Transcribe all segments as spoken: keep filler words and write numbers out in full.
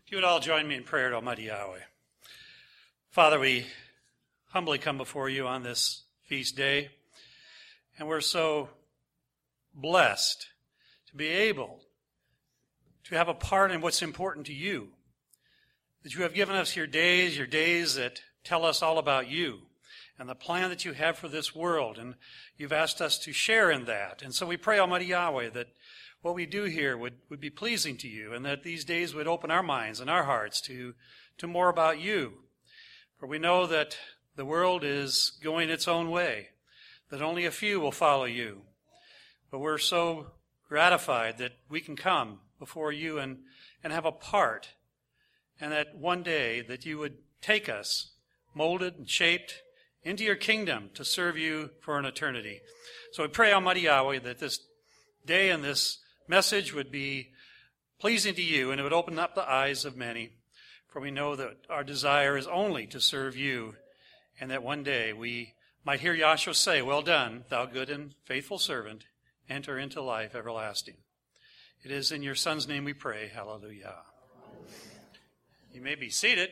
If you would all join me in prayer to Almighty Yahweh. Father, we humbly come before you on this feast day, and we're so blessed to be able to have a part in what's important to you, that you have given us your days, your days that tell us all about you and the plan that you have for this world, and you've asked us to share in that. And so we pray, Almighty Yahweh, that what we do here would, would be pleasing to you, and that these days would open our minds and our hearts to, to more about you. For we know that the world is going its own way, that only a few will follow you. But we're so gratified that we can come before you and, and have a part, and that one day that you would take us, molded and shaped, into your kingdom to serve you for an eternity. So we pray, Almighty Yahweh, that this day and this message would be pleasing to you, and it would open up the eyes of many. For we know that our desire is only to serve you, and that one day we might hear Yahshua say, "Well done, thou good and faithful servant, enter into life everlasting." It is in your Son's name we pray. Hallelujah. You may be seated.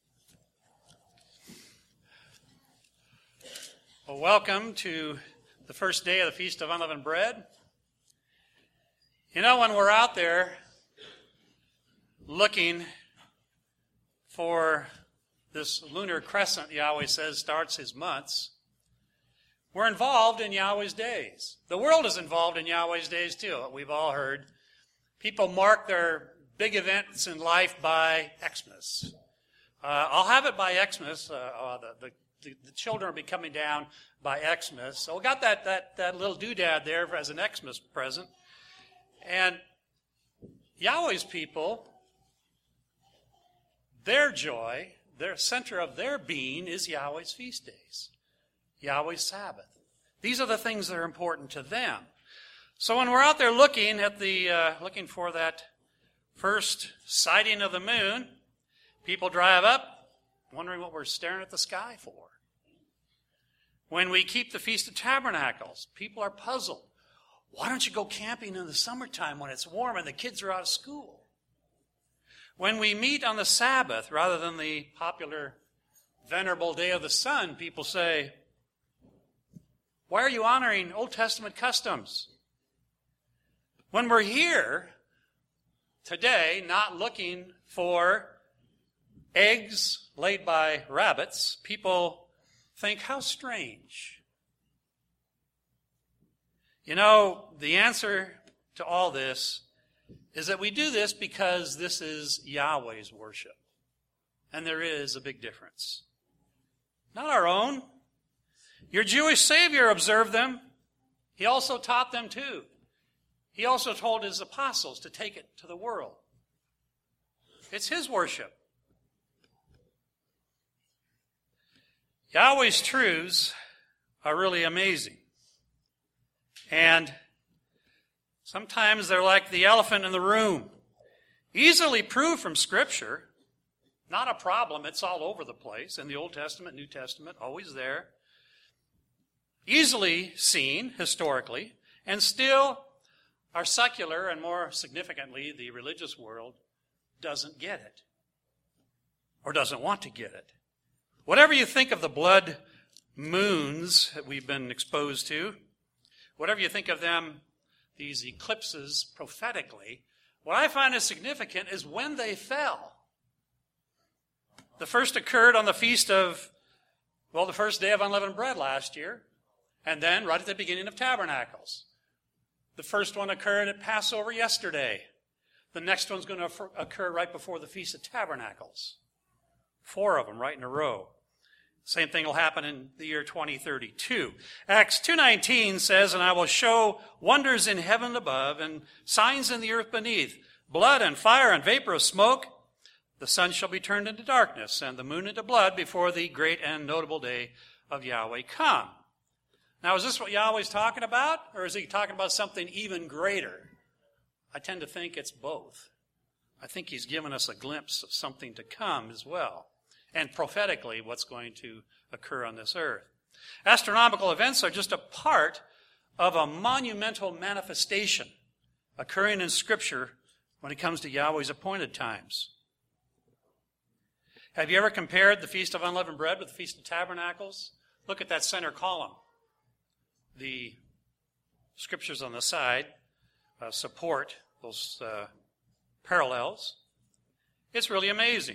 Well, welcome to the first day of the Feast of Unleavened Bread. You know, when we're out there looking for this lunar crescent, Yahweh says, starts his months, we're involved in Yahweh's days. The world is involved in Yahweh's days too. We've all heard. People mark their big events in life by Xmas. Uh, I'll have it by Xmas. Uh, uh, the, the, the, the children will be coming down by Xmas. So we got that, that, that little doodad there as an Xmas present. And Yahweh's people, their joy, their center of their being is Yahweh's feast days, Yahweh's Sabbath. These are the things that are important to them. So when we're out there looking at the uh, looking for that first sighting of the moon, people drive up wondering what we're staring at the sky for. When we keep the Feast of Tabernacles, people are puzzled. Why don't you go camping in the summertime when it's warm and the kids are out of school? When we meet on the Sabbath rather than the popular venerable day of the sun, people say, "Why are you honoring Old Testament customs?" When we're here today not looking for eggs laid by rabbits, people think, how strange. You know, the answer to all this is that we do this because this is Yahweh's worship. And there is a big difference. Not our own. Your Jewish Savior observed them. He also taught them too. He also told his apostles to take it to the world. It's his worship. Yahweh's truths are really amazing. And sometimes they're like the elephant in the room. Easily proved from Scripture. Not a problem. It's all over the place. In the Old Testament, New Testament, always there. Easily seen historically. And still, our secular, and more significantly, the religious world, doesn't get it. Or doesn't want to get it. Whatever you think of the blood moons that we've been exposed to, whatever you think of them, these eclipses prophetically, what I find is significant is when they fell. The first occurred on the feast of, well, the first day of unleavened bread last year, and then right at the beginning of Tabernacles. The first one occurred at Passover yesterday. The next one's going to occur right before the Feast of Tabernacles. Four of them right in a row. Same thing will happen in the year twenty thirty-two. Acts two nineteen says, "And I will show wonders in heaven above and signs in the earth beneath, blood and fire and vapor of smoke. The sun shall be turned into darkness and the moon into blood before the great and notable day of Yahweh come." Now, is this what Yahweh's talking about, or is he talking about something even greater? I tend to think it's both. I think he's given us a glimpse of something to come as well, and prophetically what's going to occur on this earth. Astronomical events are just a part of a monumental manifestation occurring in Scripture when it comes to Yahweh's appointed times. Have you ever compared the Feast of Unleavened Bread with the Feast of Tabernacles? Look at that center column. The scriptures on the side uh, support those uh, parallels. It's really amazing.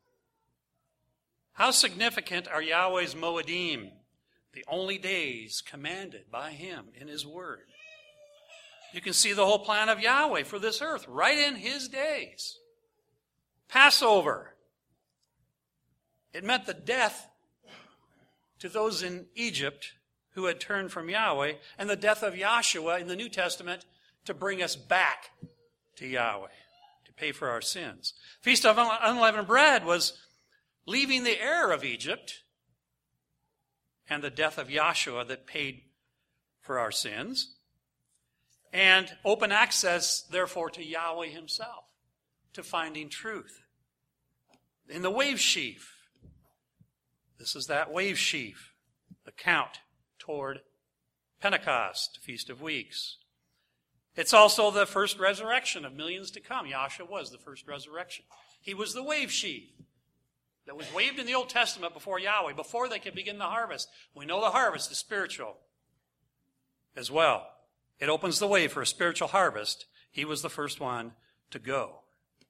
How significant are Yahweh's Moedim, the only days commanded by him in his word? You can see the whole plan of Yahweh for this earth right in his days. Passover. It meant the death to those in Egypt who had turned from Yahweh, and the death of Yahshua in the New Testament to bring us back to Yahweh, to pay for our sins. Feast of Unleavened Bread was leaving the heir of Egypt and the death of Yahshua that paid for our sins, and open access, therefore, to Yahweh himself, to finding truth. In the wave sheaf, this is that wave sheaf, the count toward Pentecost, Feast of Weeks. It's also the first resurrection of millions to come. Yahshua was the first resurrection. He was the wave sheaf that was waved in the Old Testament before Yahweh, before they could begin the harvest. We know the harvest is spiritual as well. It opens the way for a spiritual harvest. He was the first one to go.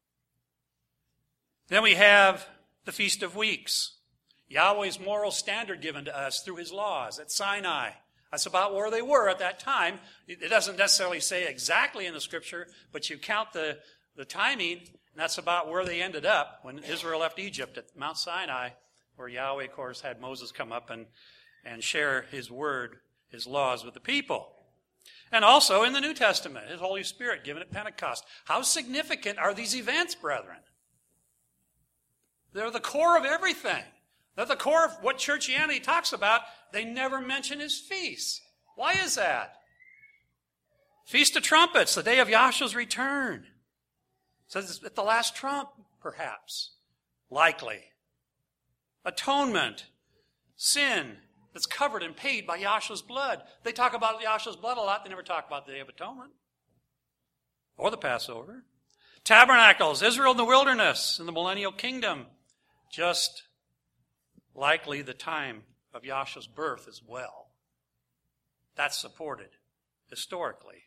Then we have the Feast of Weeks. Yahweh's moral standard given to us through his laws at Sinai. That's about where they were at that time. It doesn't necessarily say exactly in the scripture, but you count the, the timing, and that's about where they ended up when Israel left Egypt at Mount Sinai, where Yahweh, of course, had Moses come up and, and share his word, his laws with the people. And also in the New Testament, his Holy Spirit given at Pentecost. How significant are these events, brethren? They're the core of everything. They're the core of what churchianity talks about. They never mention his feasts. Why is that? Feast of Trumpets, the day of Yahshua's return. It says it's at the last trump, perhaps. Likely. Atonement. Sin that's covered and paid by Yahshua's blood. They talk about Yahshua's blood a lot. They never talk about the Day of Atonement. Or the Passover. Tabernacles. Israel in the wilderness. In the millennial kingdom. Just likely the time of Yahshua's birth as well. That's supported historically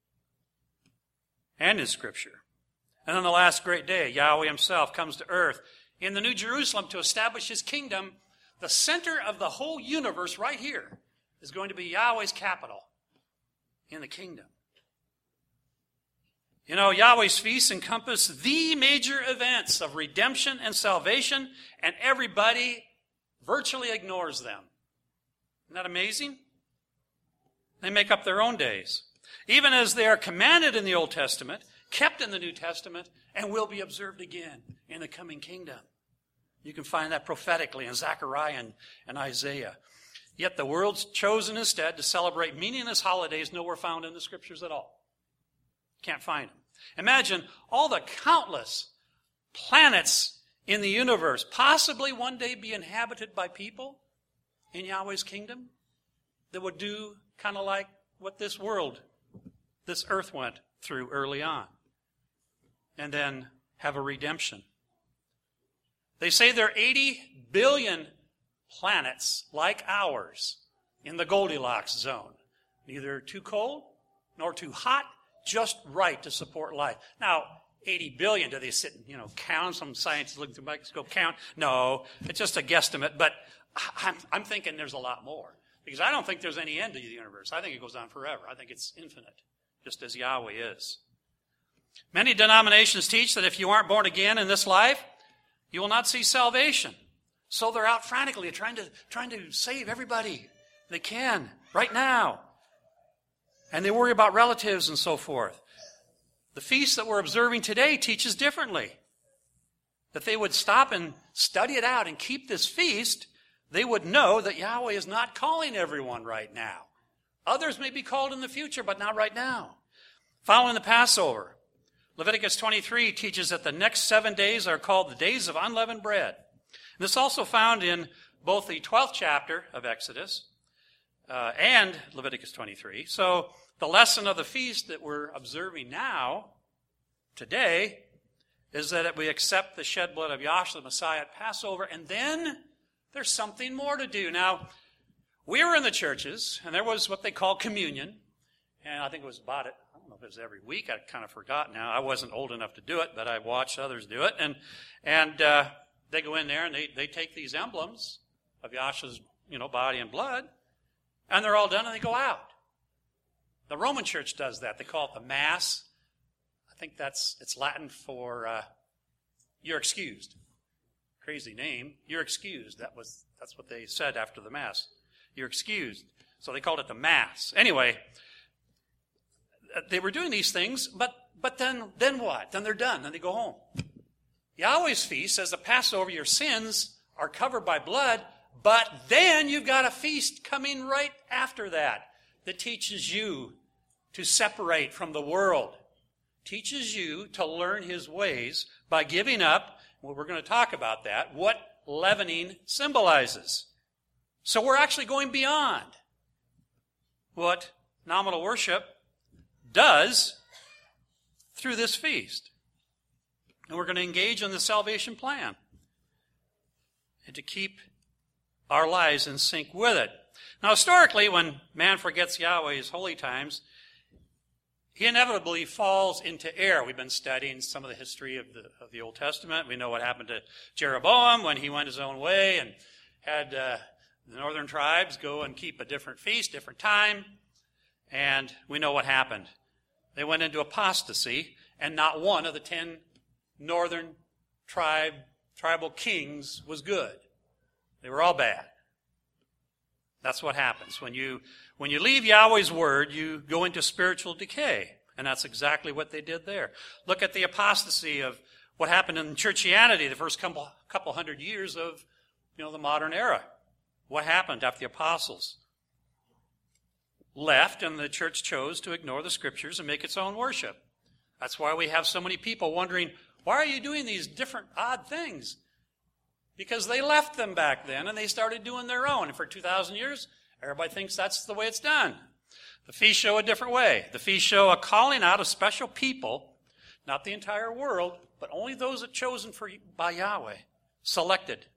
and in Scripture. And on the last great day, Yahweh himself comes to earth in the New Jerusalem to establish his kingdom. The center of the whole universe right here is going to be Yahweh's capital in the kingdom. You know, Yahweh's feasts encompass the major events of redemption and salvation, and everybody virtually ignores them. Isn't that amazing? They make up their own days. Even as they are commanded in the Old Testament, kept in the New Testament, and will be observed again in the coming kingdom. You can find that prophetically in Zechariah and, and Isaiah. Yet the world's chosen instead to celebrate meaningless holidays nowhere found in the Scriptures at all. Can't find them. Imagine all the countless planets in the universe possibly one day be inhabited by people in Yahweh's kingdom that would do kind of like what this world, this earth went through early on, and then have a redemption. They say there are eighty billion planets like ours in the Goldilocks zone. Neither too cold nor too hot, just right to support life. Now, eighty billion, do they sit and, you know, count? Some scientists look through the microscope, count? No, it's just a guesstimate. But I'm, I'm thinking there's a lot more. Because I don't think there's any end to the universe. I think it goes on forever. I think it's infinite, just as Yahweh is. Many denominations teach that if you aren't born again in this life, you will not see salvation. So they're out frantically trying to, trying to save everybody they can right now. And they worry about relatives and so forth. The feast that we're observing today teaches differently. That they would stop and study it out and keep this feast, they would know that Yahweh is not calling everyone right now. Others may be called in the future, but not right now. Following the Passover, Leviticus twenty-three teaches that the next seven days are called the days of unleavened bread. And this is also found in both the twelfth chapter of Exodus uh, and Leviticus twenty-three. So the lesson of the feast that we're observing now, today, is that we accept the shed blood of Yahshua the Messiah at Passover, and then there's something more to do. Now, we were in the churches, and there was what they call communion, and I think it was about it. I don't know if it was every week. I kind of forgot now. I wasn't old enough to do it, but I watched others do it, and and uh, they go in there and they, they take these emblems of Yahshua's, you know, body and blood, and they're all done, and they go out. The Roman Church does that. They call it the Mass. I think that's it's Latin for uh, "you're excused." Crazy name. You're excused. That was that's what they said after the Mass. You're excused. So they called it the Mass. Anyway, they were doing these things, but but then then what? Then they're done. Then they go home. Yahweh's feast says the Passover, your sins are covered by blood, but then you've got a feast coming right after that that teaches you to separate from the world, teaches you to learn his ways by giving up, well, we're going to talk about that, what leavening symbolizes. So we're actually going beyond what nominal worship does through this feast. And we're going to engage in the salvation plan and to keep our lives in sync with it. Now, historically, when man forgets Yahweh's holy times, he inevitably falls into error. We've been studying some of the history of the of the Old Testament. We know what happened to Jeroboam when he went his own way and had uh, the northern tribes go and keep a different feast, different time. And we know what happened. They went into apostasy, and not one of the ten northern tribe tribal kings was good. They were all bad. That's what happens. When you when you leave Yahweh's word, you go into spiritual decay. And that's exactly what they did there. Look at the apostasy of what happened in churchianity the first couple, couple hundred years of, you know, the modern era. What happened after the apostles left and the church chose to ignore the scriptures and make its own worship? That's why we have so many people wondering, why are you doing these different odd things? Because they left them back then and they started doing their own. And for two thousand years, everybody thinks that's the way it's done. The feasts show a different way. The feasts show a calling out of special people, not the entire world, but only those that chosen for by Yahweh, selected,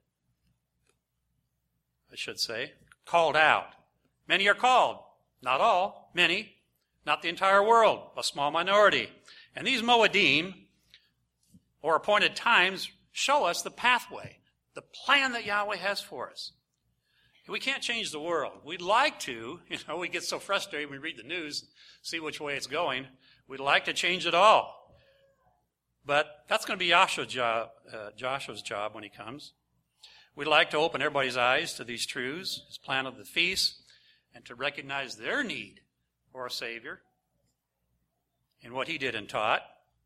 I should say, called out. Many are called, not all, many, not the entire world, a small minority. And these Moedim, or appointed times, show us the pathway, the plan that Yahweh has for us. We can't change the world. We'd like to. You know, we get so frustrated when we read the news, see which way it's going. We'd like to change it all. But that's going to be Joshua's job, uh, Joshua's job when he comes. We'd like to open everybody's eyes to these truths, his plan of the feast, and to recognize their need for a Savior and what he did and taught.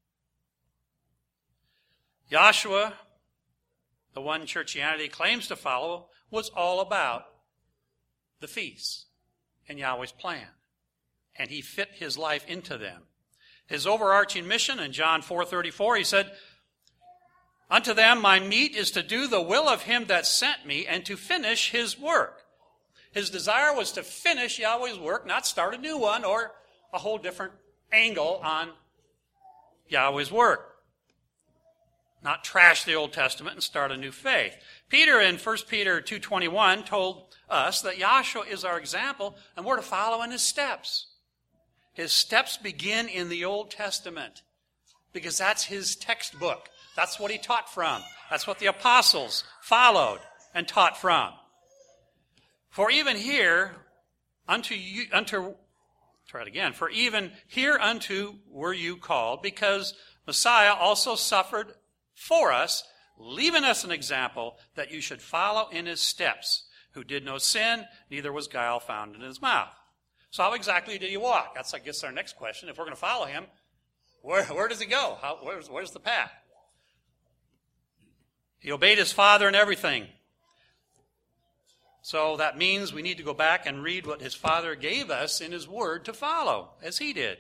Joshua, the one churchianity claims to follow, was all about the feasts and Yahweh's plan. And he fit his life into them. His overarching mission in John four thirty-four, he said, "Unto them my meat is to do the will of him that sent me and to finish his work." His desire was to finish Yahweh's work, not start a new one or a whole different angle on Yahweh's work. Not trash the Old Testament and start a new faith. Peter in First Peter two twenty-one told us that Yahshua is our example and we're to follow in his steps. His steps begin in the Old Testament because that's his textbook. That's what he taught from. That's what the apostles followed and taught from. For even here, unto you, unto, try it again, for even hereunto were you called, because Messiah also suffered for us, leaving us an example that you should follow in his steps, who did no sin, neither was guile found in his mouth. So how exactly did he walk? That's, I guess, our next question. If we're going to follow him, where, where does he go? How, where's, where's the path? He obeyed his Father in everything. So that means we need to go back and read what his Father gave us in his word to follow, as he did.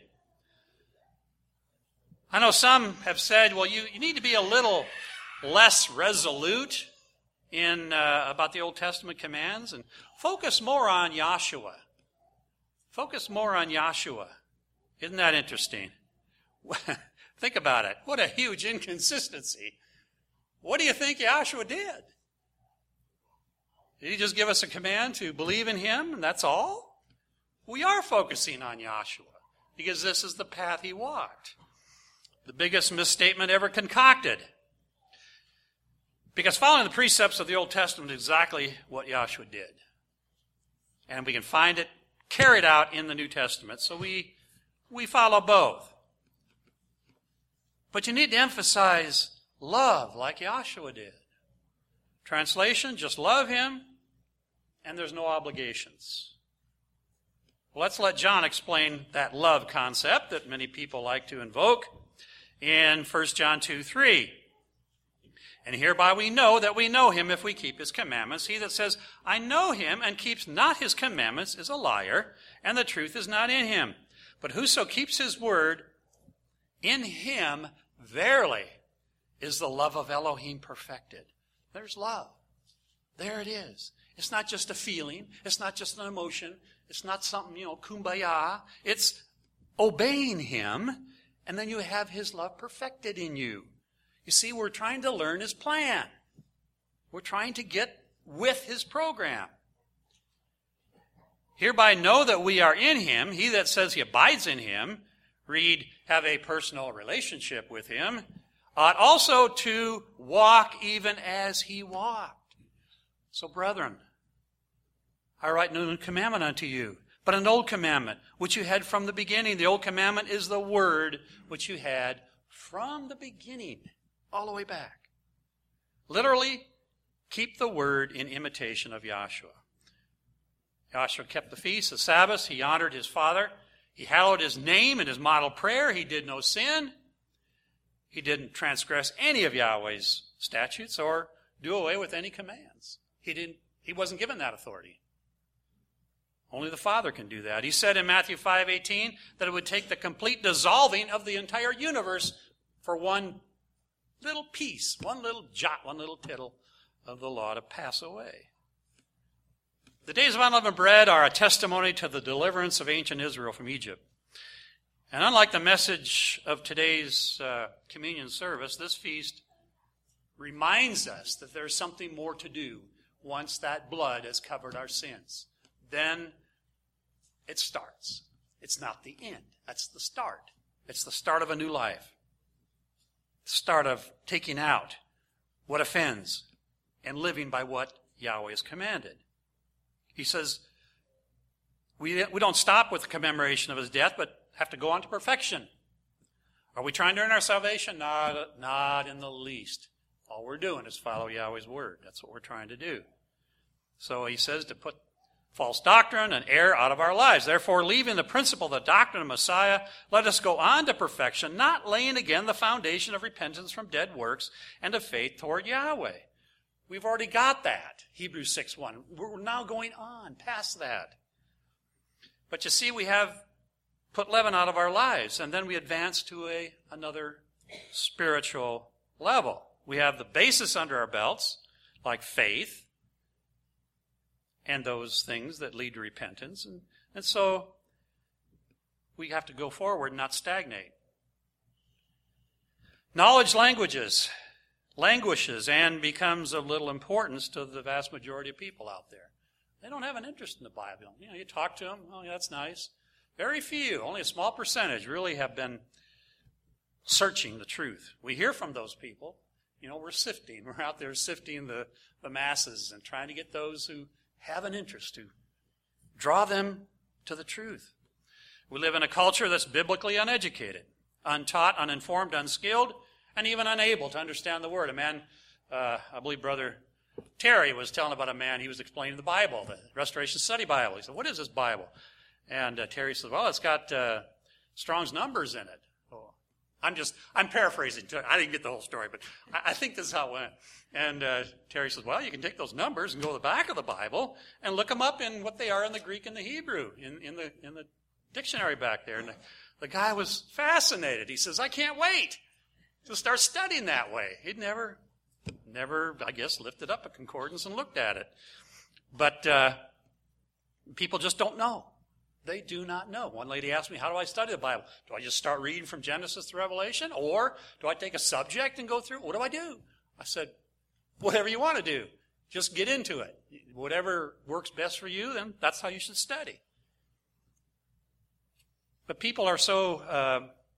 I know some have said, well, you, you need to be a little less resolute in uh, about the Old Testament commands and focus more on Yahshua. Focus more on Yahshua. Isn't that interesting? Think about it. What a huge inconsistency. What do you think Yahshua did? Did he just give us a command to believe in him and that's all? We are focusing on Yahshua because this is the path he walked. The biggest misstatement ever concocted. Because following the precepts of the Old Testament is exactly what Yahshua did. And we can find it carried out in the New Testament. So we, we follow both. But you need to emphasize love like Yahshua did. Translation, just love him and there's no obligations. Well, let's let John explain that love concept that many people like to invoke in First John two three. And hereby we know that we know him if we keep his commandments. He that says, I know him, and keeps not his commandments is a liar, and the truth is not in him. But whoso keeps his word, in him verily is the love of Elohim perfected. There's love. There it is. It's not just a feeling. It's not just an emotion. It's not something, you know, kumbaya. It's obeying him, and then you have his love perfected in you. You see, we're trying to learn his plan. We're trying to get with his program. Hereby know that we are in him. He that says he abides in him, read, have a personal relationship with him, ought also to walk even as he walked. So, brethren, I write no new commandment unto you, but an old commandment, which you had from the beginning. The old commandment is the word which you had from the beginning. All the way back. Literally, keep the word in imitation of Yahshua. Yahshua kept the feasts, the Sabbaths. He honored his Father. He hallowed his name in his model prayer. He did no sin. He didn't transgress any of Yahweh's statutes or do away with any commands. He didn't. He wasn't given that authority. Only the Father can do that. He said in Matthew five eighteen that it would take the complete dissolving of the entire universe for one little piece, one little jot, one little tittle of the law to pass away. The days of unleavened bread are a testimony to the deliverance of ancient Israel from Egypt. And unlike the message of today's uh, communion service, this feast reminds us that there's something more to do once that blood has covered our sins. Then it starts. It's not the end. That's the start. It's the start of a new life. Start of taking out what offends and living by what Yahweh has commanded. He says, we, we don't stop with the commemoration of his death, but have to go on to perfection. Are we trying to earn our salvation? Not, not in the least. All we're doing is follow Yahweh's word. That's what we're trying to do. So he says to put false doctrine and error out of our lives. Therefore, leaving the principle of the doctrine of Messiah, let us go on to perfection, not laying again the foundation of repentance from dead works and of faith toward Yahweh. We've already got that, Hebrews six one. We're now going on past that. But you see, we have put leaven out of our lives, and then we advance to a another spiritual level. We have the basis under our belts, like faith, and those things that lead to repentance. And, and so we have to go forward and not stagnate. Knowledge languages, languishes and becomes of little importance to the vast majority of people out there. They don't have an interest in the Bible. You know, you talk to them, oh, yeah, that's nice. Very few, only a small percentage really have been searching the truth. We hear from those people. You know, we're sifting. We're out there sifting the, the masses and trying to get those who have an interest to draw them to the truth. We live in a culture that's biblically uneducated, untaught, uninformed, unskilled, and even unable to understand the Word. A man, uh, I believe Brother Terry was telling about a man, he was explaining the Bible, the Restoration Study Bible. He said, what is this Bible? And uh, Terry said, well, it's got uh, Strong's numbers in it. Oh, I'm just, I'm paraphrasing. I didn't get the whole story, but I, I think this is how it went. And uh, Terry says, well, you can take those numbers and go to the back of the Bible and look them up in what they are in the Greek and the Hebrew, in, in the in the dictionary back there. And the, the guy was fascinated. He says, I can't wait to start studying that way. He'd never, never, I guess, lifted up a concordance and looked at it. But uh, people just don't know. They do not know. One lady asked me, how do I study the Bible? Do I just start reading from Genesis to Revelation? Or do I take a subject and go through? What do I do? I said, whatever you want to do. Just get into it. Whatever works best for you, then that's how you should study. But people are so uh,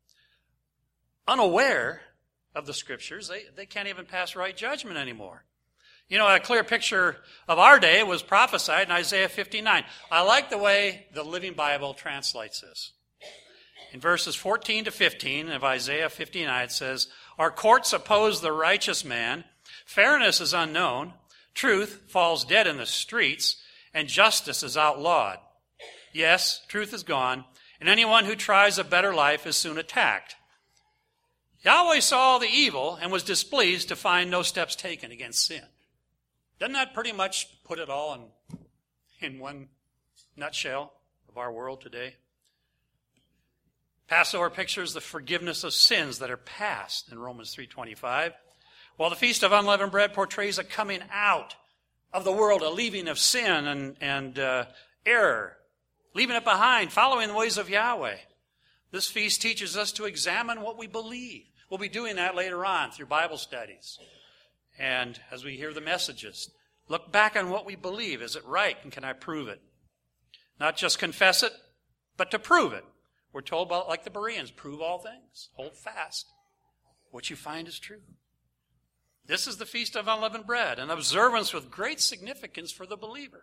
unaware of the Scriptures, they, they can't even pass right judgment anymore. You know, a clear picture of our day was prophesied in Isaiah fifty-nine. I like the way the Living Bible translates this. In verses fourteen to fifteen of Isaiah fifty-nine, it says, our courts oppose the righteous man, fairness is unknown, truth falls dead in the streets, and justice is outlawed. Yes, truth is gone, and anyone who tries a better life is soon attacked. Yahweh saw the evil and was displeased to find no steps taken against sin. Doesn't that pretty much put it all in, in one nutshell of our world today? Passover pictures the forgiveness of sins that are past in Romans three twenty-five, while the Feast of Unleavened Bread portrays a coming out of the world, a leaving of sin and, and uh, error, leaving it behind, following the ways of Yahweh. This feast teaches us to examine what we believe. We'll be doing that later on through Bible studies. And as we hear the messages, look back on what we believe. Is it right, and can I prove it? Not just confess it, but to prove it. We're told, about, like the Bereans, prove all things. Hold fast. What you find is true. This is the Feast of Unleavened Bread, an observance with great significance for the believer.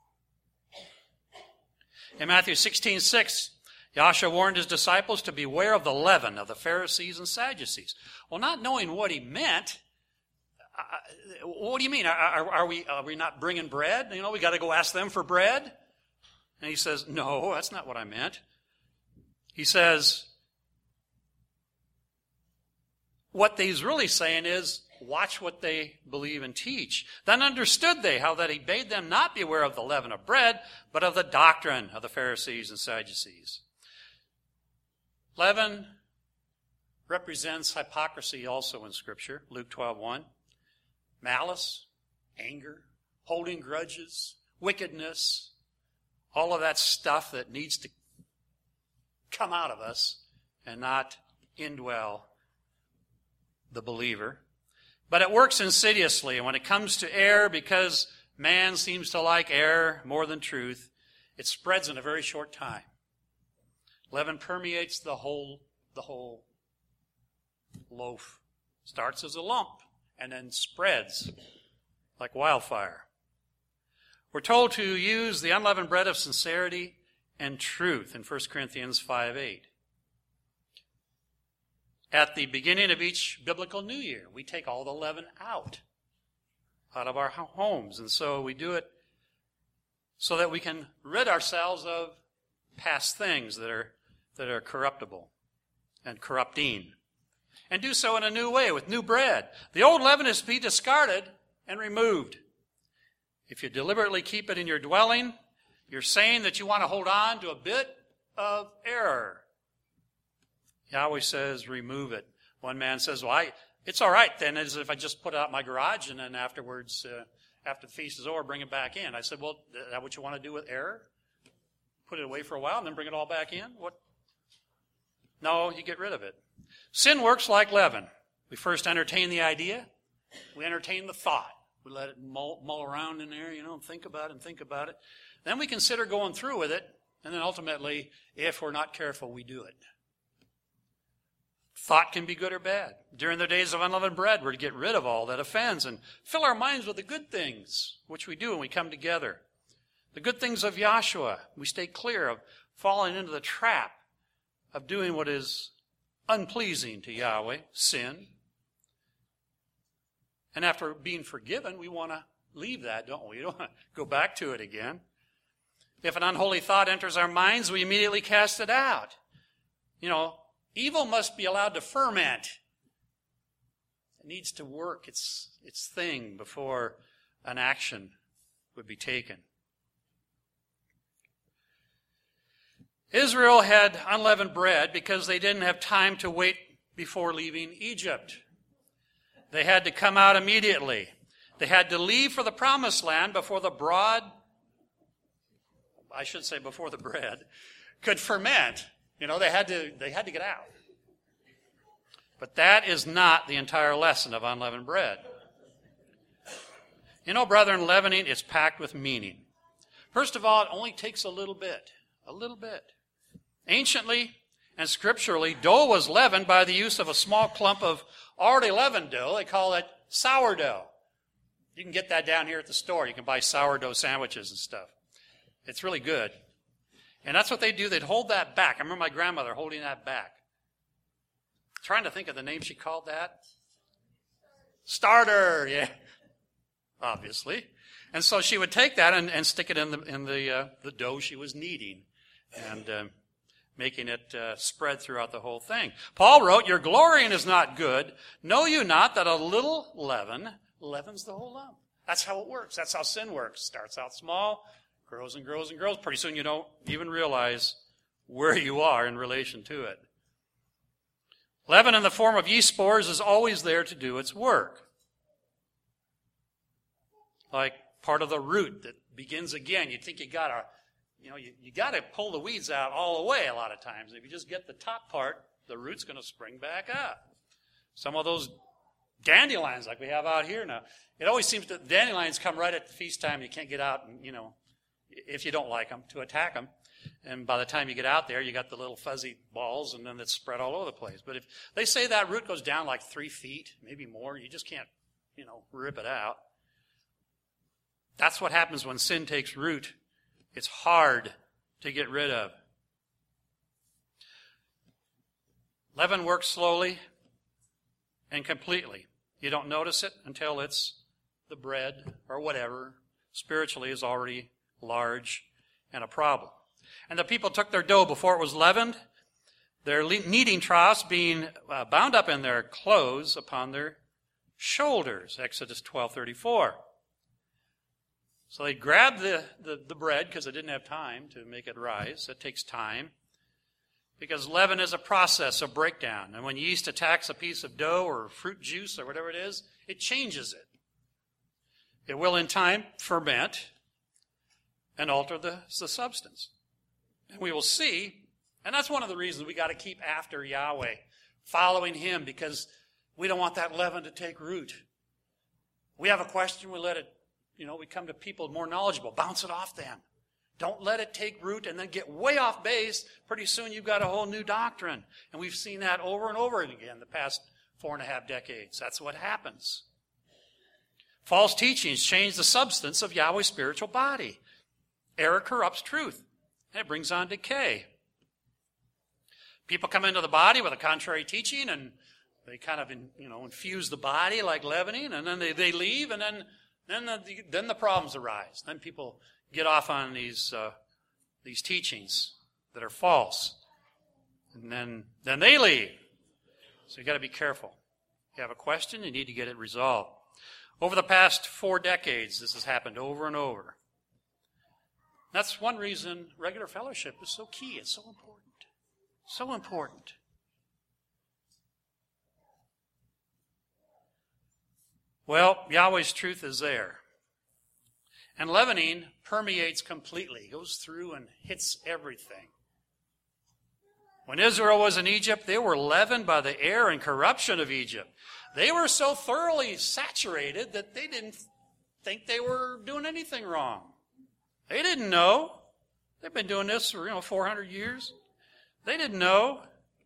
In Matthew sixteen six, Yahshua warned his disciples to beware of the leaven of the Pharisees and Sadducees. Well, not knowing what he meant, uh, what do you mean? Are, are, are, we, are we not bringing bread? You know, we got to go ask them for bread? And he says, no, that's not what I meant. He says, what he's really saying is, watch what they believe and teach. Then understood they how that he bade them not beware of the leaven of bread, but of the doctrine of the Pharisees and Sadducees. Leaven represents hypocrisy also in Scripture, Luke twelve one. Malice, anger, holding grudges, wickedness, all of that stuff that needs to come out of us and not indwell the believer. But it works insidiously, and when it comes to error, because man seems to like error more than truth, it spreads in a very short time. Leaven permeates the whole, the whole loaf. Starts as a lump and then spreads like wildfire. We're told to use the unleavened bread of sincerity and truth in First Corinthians five eight. At the beginning of each biblical New Year, we take all the leaven out, out of our homes. And so we do it so that we can rid ourselves of past things that are, that are corruptible and corrupting. And do so in a new way, with new bread. The old leaven is to be discarded and removed. If you deliberately keep it in your dwelling, you're saying that you want to hold on to a bit of error. Yahweh says, remove it. One man says, well, I, it's all right then, as if I just put it out my garage and then afterwards, uh, after the feast is over, bring it back in. I said, well, is that what you want to do with error? Put it away for a while and then bring it all back in? What? No, you get rid of it. Sin works like leaven. We first entertain the idea. We entertain the thought. We let it mull, mull around in there, you know, and think about it and think about it. Then we consider going through with it, and then ultimately, if we're not careful, we do it. Thought can be good or bad. During the days of unleavened bread, we're to get rid of all that offends and fill our minds with the good things, which we do when we come together. The good things of Yahshua. We stay clear of falling into the trap of doing what is unpleasing to Yahweh, sin. And after being forgiven, we want to leave that, don't we? We don't want to go back to it again. If an unholy thought enters our minds, we immediately cast it out. You know, evil must be allowed to ferment. It needs to work its, its thing before an action would be taken. Israel had unleavened bread because they didn't have time to wait before leaving Egypt. They had to come out immediately. They had to leave for the promised land before the broad, I should say before the bread, could ferment. You know, they had to, they had to get out. But that is not the entire lesson of unleavened bread. You know, brethren, leavening is packed with meaning. First of all, it only takes a little bit. A little bit. Anciently and scripturally, dough was leavened by the use of a small clump of already leavened dough. They call it sourdough. You can get that down here at the store. You can buy sourdough sandwiches and stuff. It's really good. And that's what they do. They'd hold that back. I remember my grandmother holding that back. Trying to think of the name she called that. Starter, yeah. Obviously. And so she would take that and, and stick it in the in the uh, the dough she was kneading, and uh, making it uh, spread throughout the whole thing. Paul wrote, "Your glorying is not good. Know you not that a little leaven leavens the whole lump?" That's how it works. That's how sin works. Starts out small, grows and grows and grows. Pretty soon you don't even realize where you are in relation to it. Leaven in the form of yeast spores is always there to do its work. Like part of the root that begins again. You think you gotta, you know, you, you gotta pull the weeds out all the way a lot of times. If you just get the top part, the root's gonna spring back up. Some of those dandelions like we have out here now, it always seems that dandelions come right at the feast time. You can't get out and, you know, if you don't like them, to attack them. And by the time you get out there, you got the little fuzzy balls, and then it's spread all over the place. But if they say that root goes down like three feet, maybe more, you just can't, you know, rip it out. That's what happens when sin takes root. It's hard to get rid of. Leaven works slowly and completely. You don't notice it until it's the bread or whatever spiritually is already large and a problem. And the people took their dough before it was leavened, their kneading troughs being uh, bound up in their clothes upon their shoulders, Exodus twelve thirty-four. So they grabbed the, the, the bread because they didn't have time to make it rise. It takes time because leaven is a process of breakdown. And when yeast attacks a piece of dough or fruit juice or whatever it is, it changes it. It will in time ferment and alter the, the substance. And we will see, and that's one of the reasons we got to keep after Yahweh, following Him, because we don't want that leaven to take root. We have a question, we let it, you know, we come to people more knowledgeable, bounce it off them. Don't let it take root and then get way off base. Pretty soon you've got a whole new doctrine. And we've seen that over and over again the past four and a half decades. That's what happens. False teachings change the substance of Yahweh's spiritual body. Error corrupts truth. And it brings on decay. People come into the body with a contrary teaching, and they kind of, you know, infuse the body like leavening, and then they, they leave, and then then the, then the problems arise. Then people get off on these uh, these teachings that are false, and then then they leave. So you got to be careful. If you have a question, you need to get it resolved. Over the past four decades, this has happened over and over. That's one reason regular fellowship is so key. It's so important. So important. Well, Yahweh's truth is there. And leavening permeates completely. It goes through and hits everything. When Israel was in Egypt, they were leavened by the air and corruption of Egypt. They were so thoroughly saturated that they didn't think they were doing anything wrong. They didn't know. They've been doing this for, you know, four hundred years. They didn't know.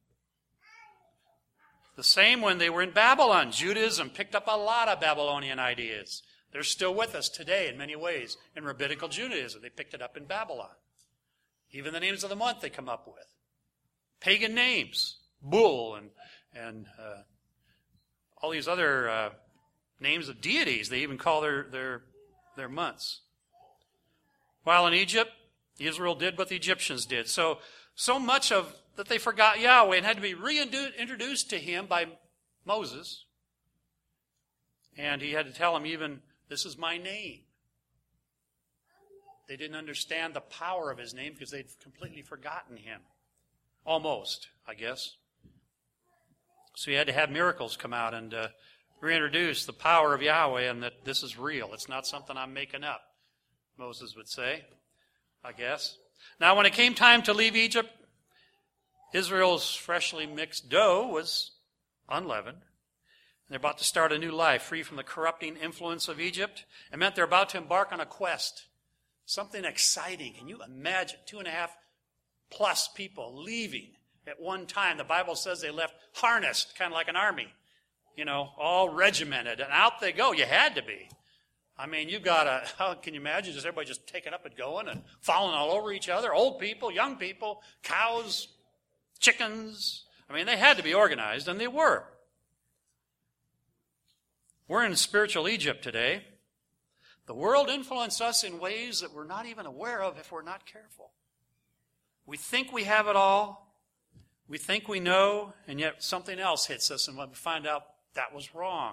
The same when they were in Babylon. Judaism picked up a lot of Babylonian ideas. They're still with us today in many ways. In Rabbinical Judaism, they picked it up in Babylon. Even the names of the month they come up with. Pagan names. Bull and, and uh, all these other uh, names of deities. They even call their, their, their months. While in Egypt, Israel did what the Egyptians did. So, so much of that they forgot Yahweh and had to be reintroduced to Him by Moses. And he had to tell them even, this is my name. They didn't understand the power of His name because they'd completely forgotten Him. Almost, I guess. So he had to have miracles come out and uh, reintroduce the power of Yahweh and that this is real. It's not something I'm making up, Moses would say. I guess. Now, when it came time to leave Egypt, Israel's freshly mixed dough was unleavened. They're about to start a new life, free from the corrupting influence of Egypt. It meant they're about to embark on a quest, something exciting. Can you imagine two and a half plus people leaving at one time? The Bible says they left harnessed, kind of like an army, you know, all regimented, and out they go. You had to be. I mean, you've got to, how can you imagine just everybody just taking up and going and falling all over each other? Old people, young people, cows, chickens. I mean, they had to be organized, and they were. We're in spiritual Egypt today. The world influences us in ways that we're not even aware of if we're not careful. We think we have it all. We think we know, and yet something else hits us, and when we find out that was wrong.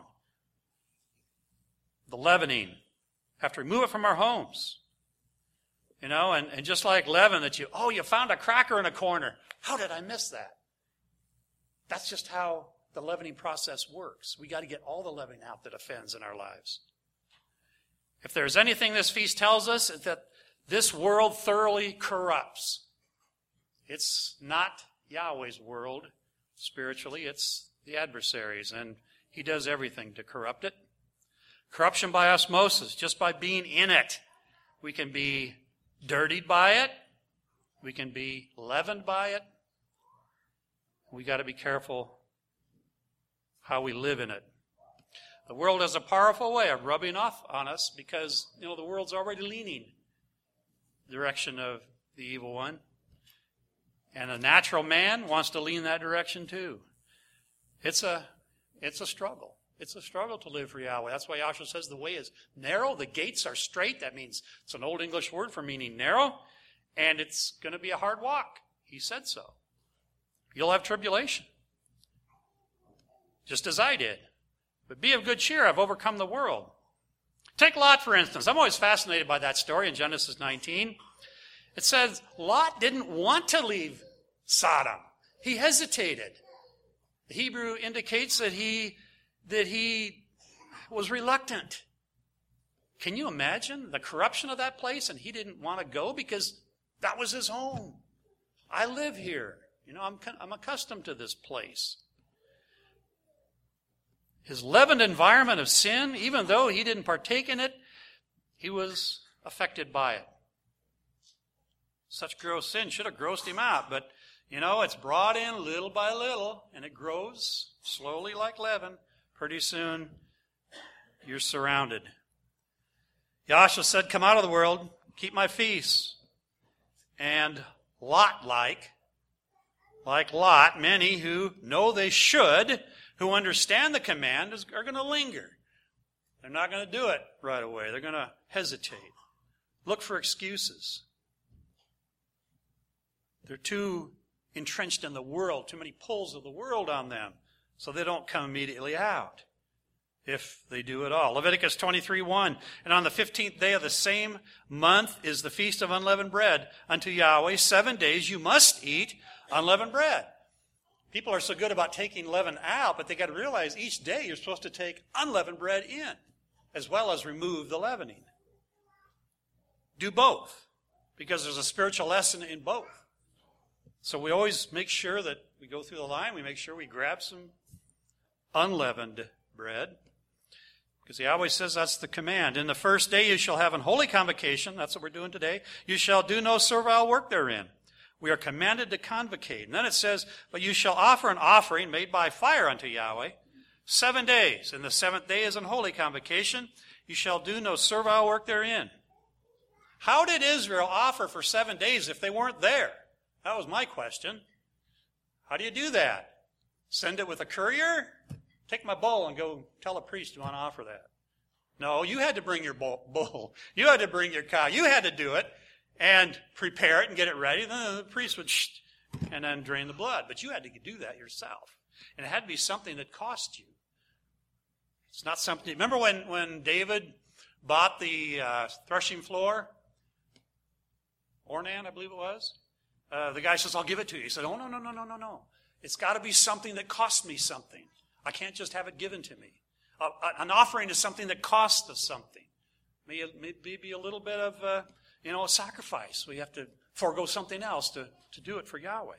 The leavening. Have to remove it from our homes. You know, and, and just like leaven that you, oh, you found a cracker in a corner. How did I miss that? That's just how the leavening process works. We got to get all the leavening out that offends in our lives. If there's anything this feast tells us, it's that this world thoroughly corrupts. It's not Yahweh's world spiritually. It's the adversary's, and he does everything to corrupt it. Corruption by osmosis, just by being in it. We can be dirtied by it. We can be leavened by it. We got to be careful how we live in it. The world has a powerful way of rubbing off on us because, you know, the world's already leaning the direction of the evil one. And a natural man wants to lean that direction too. It's a, it's a struggle. It's a struggle to live for Yahweh. That's why Yahshua says the way is narrow, the gates are straight. That means it's an old English word for meaning narrow, and it's going to be a hard walk. He said so. You'll have tribulation, just as I did. But be of good cheer, I've overcome the world. Take Lot, for instance. I'm always fascinated by that story in Genesis nineteen. It says Lot didn't want to leave Sodom. He hesitated. The Hebrew indicates that he that he was reluctant. Can you imagine the corruption of that place? And he didn't want to go because that was his home. I live here. You know, I'm, I'm accustomed to this place. His leavened environment of sin, even though he didn't partake in it, he was affected by it. Such gross sin should have grossed him out, but, you know, it's brought in little by little, and it grows slowly like leaven. Pretty soon, you're surrounded. Yahshua said, come out of the world, keep my feasts. And Lot-like, like Lot, many who know they should, who understand the command, are going to linger. They're not going to do it right away. They're going to hesitate. Look for excuses. They're too entrenched in the world, too many pulls of the world on them, so they don't come immediately out, if they do at all. Leviticus twenty-three one, and on the fifteenth day of the same month is the feast of unleavened bread unto Yahweh. Seven days you must eat unleavened bread. People are so good about taking leaven out, but they got to realize each day you're supposed to take unleavened bread in, as well as remove the leavening. Do both, because there's a spiritual lesson in both. So we always make sure that we go through the line, we make sure we grab some unleavened bread, because Yahweh says that's the command. In the first day you shall have an holy convocation. That's what we're doing today. You shall do no servile work therein. We are commanded to convocate. And then it says, but you shall offer an offering made by fire unto Yahweh seven days. And the seventh day is an holy convocation. You shall do no servile work therein. How did Israel offer for seven days if they weren't there? That was my question. How do you do that? Send it with a courier? Take my bull and go tell a priest you want to offer that. No, you had to bring your bull. You had to bring your cow. You had to do it and prepare it and get it ready. Then the priest would shh, and then drain the blood. But you had to do that yourself. And it had to be something that cost you. It's not something... Remember when, when David bought the uh, threshing floor? Ornan, I believe it was. Uh, the guy says, I'll give it to you. He said, oh, no, no, no, no, no, no. It's got to be something that costs me something. I can't just have it given to me. Uh, an offering is something that costs us something. Maybe, maybe a little bit of, uh, you know, a sacrifice. We have to forego something else to, to do it for Yahweh.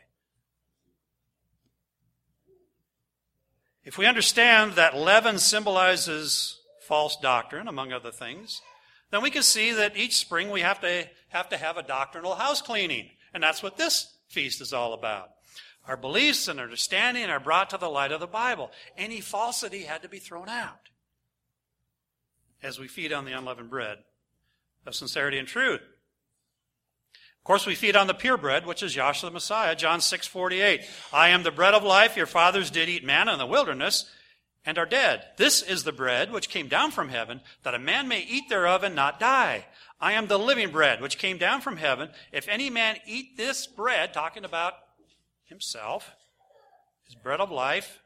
If we understand that leaven symbolizes false doctrine, among other things, then we can see that each spring we have to have to have a doctrinal house cleaning. And that's what this feast is all about. Our beliefs and understanding are brought to the light of the Bible. Any falsity had to be thrown out as we feed on the unleavened bread of sincerity and truth. Of course, we feed on the pure bread, which is Yahshua the Messiah. John six forty-eight. I am the bread of life. Your fathers did eat manna in the wilderness and are dead. This is the bread which came down from heaven, that a man may eat thereof and not die. I am the living bread which came down from heaven. If any man eat this bread, talking about himself, his bread of life,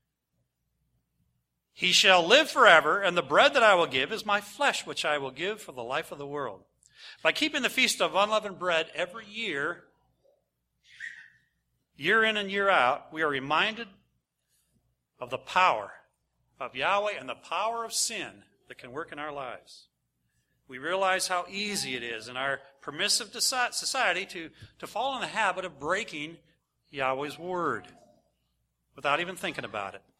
he shall live forever, and the bread that I will give is my flesh, which I will give for the life of the world. By keeping the Feast of Unleavened Bread every year, year in and year out, we are reminded of the power of Yahweh and the power of sin that can work in our lives. We realize how easy it is in our permissive society to, to fall in the habit of breaking Yahweh's word without even thinking about it.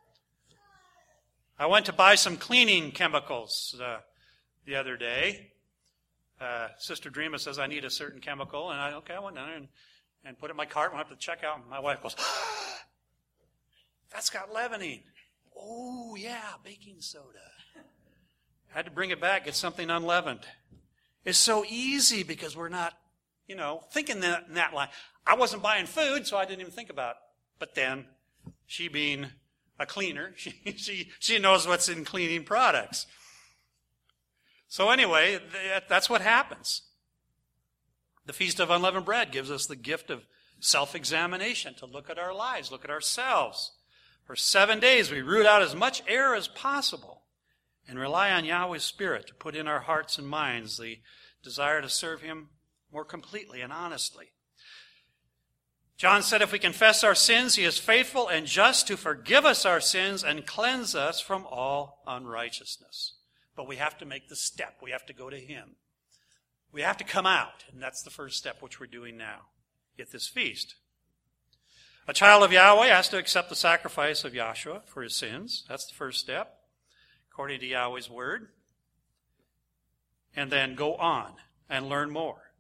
I went to buy some cleaning chemicals uh, the other day. Uh, Sister Dreama says I need a certain chemical, and I okay, I went down there and, and put it in my cart, went up to the checkout, and my wife goes, ah, that's got leavening. Oh, yeah, baking soda. I had to bring it back, get something unleavened. It's so easy because we're not, you know, thinking that in that line. I wasn't buying food, so I didn't even think about it. But then, she being a cleaner, she she she knows what's in cleaning products. So anyway, that's what happens. The Feast of Unleavened Bread gives us the gift of self-examination, to look at our lives, look at ourselves. For seven days, we root out as much error as possible and rely on Yahweh's Spirit to put in our hearts and minds the desire to serve Him more completely and honestly. John said, if we confess our sins, He is faithful and just to forgive us our sins and cleanse us from all unrighteousness. But we have to make the step. We have to go to Him. We have to come out, and that's the first step, which we're doing now at this feast. A child of Yahweh has to accept the sacrifice of Yahshua for his sins. That's the first step, according to Yahweh's word. And then go on and learn more.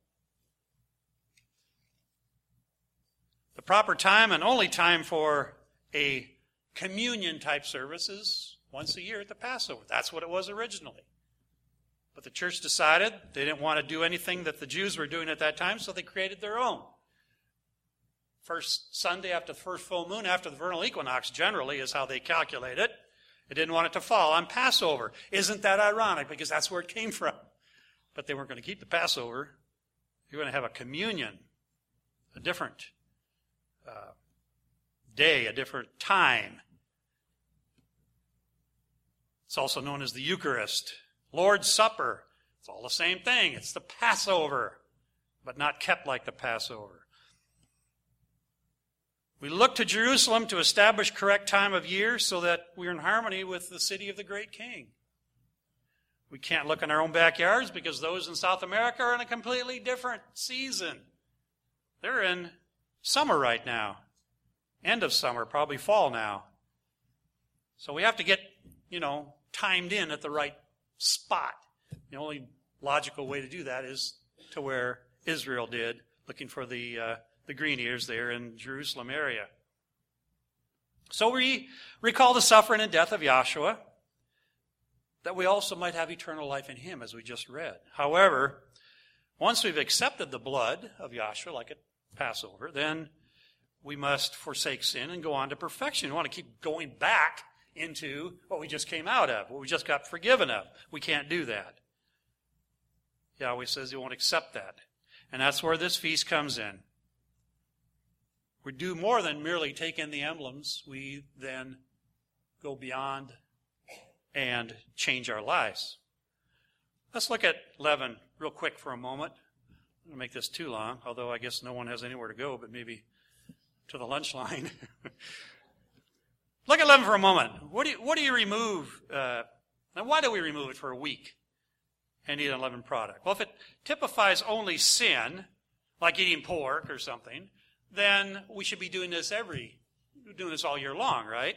The proper time and only time for a communion-type service is once a year at the Passover. That's what it was originally. But the church decided they didn't want to do anything that the Jews were doing at that time, so they created their own. First Sunday after the first full moon, after the vernal equinox, generally, is how they calculate it. They didn't want it to fall on Passover. Isn't that ironic? Because that's where it came from. But they weren't going to keep the Passover. They were going to have a communion, a different uh, day, a different time. It's also known as the Eucharist, Lord's Supper. It's all the same thing. It's the Passover, but not kept like the Passover. We look to Jerusalem to establish correct time of year so that we're in harmony with the city of the great King. We can't look in our own backyards because those in South America are in a completely different season. They're in summer right now. End of summer, probably fall now. So we have to get, you know, timed in at the right spot. The only logical way to do that is to where Israel did, looking for the uh, the green ears there in Jerusalem area. So we recall the suffering and death of Yahshua, that we also might have eternal life in Him, as we just read. However, once we've accepted the blood of Yahshua, like at Passover, then we must forsake sin and go on to perfection. We want to keep going back into what we just came out of, what we just got forgiven of. We can't do that. Yahweh says He won't accept that. And that's where this feast comes in. We do more than merely take in the emblems. We then go beyond and change our lives. Let's look at leaven real quick for a moment. I'm going to make this too long, although I guess no one has anywhere to go but maybe to the lunch line. Look at leaven for a moment. What do you, what do you remove? Uh, and why do we remove it for a week? and eat unleavened product. Well, if it typifies only sin, like eating pork or something, then we should be doing this every, doing this all year long, right?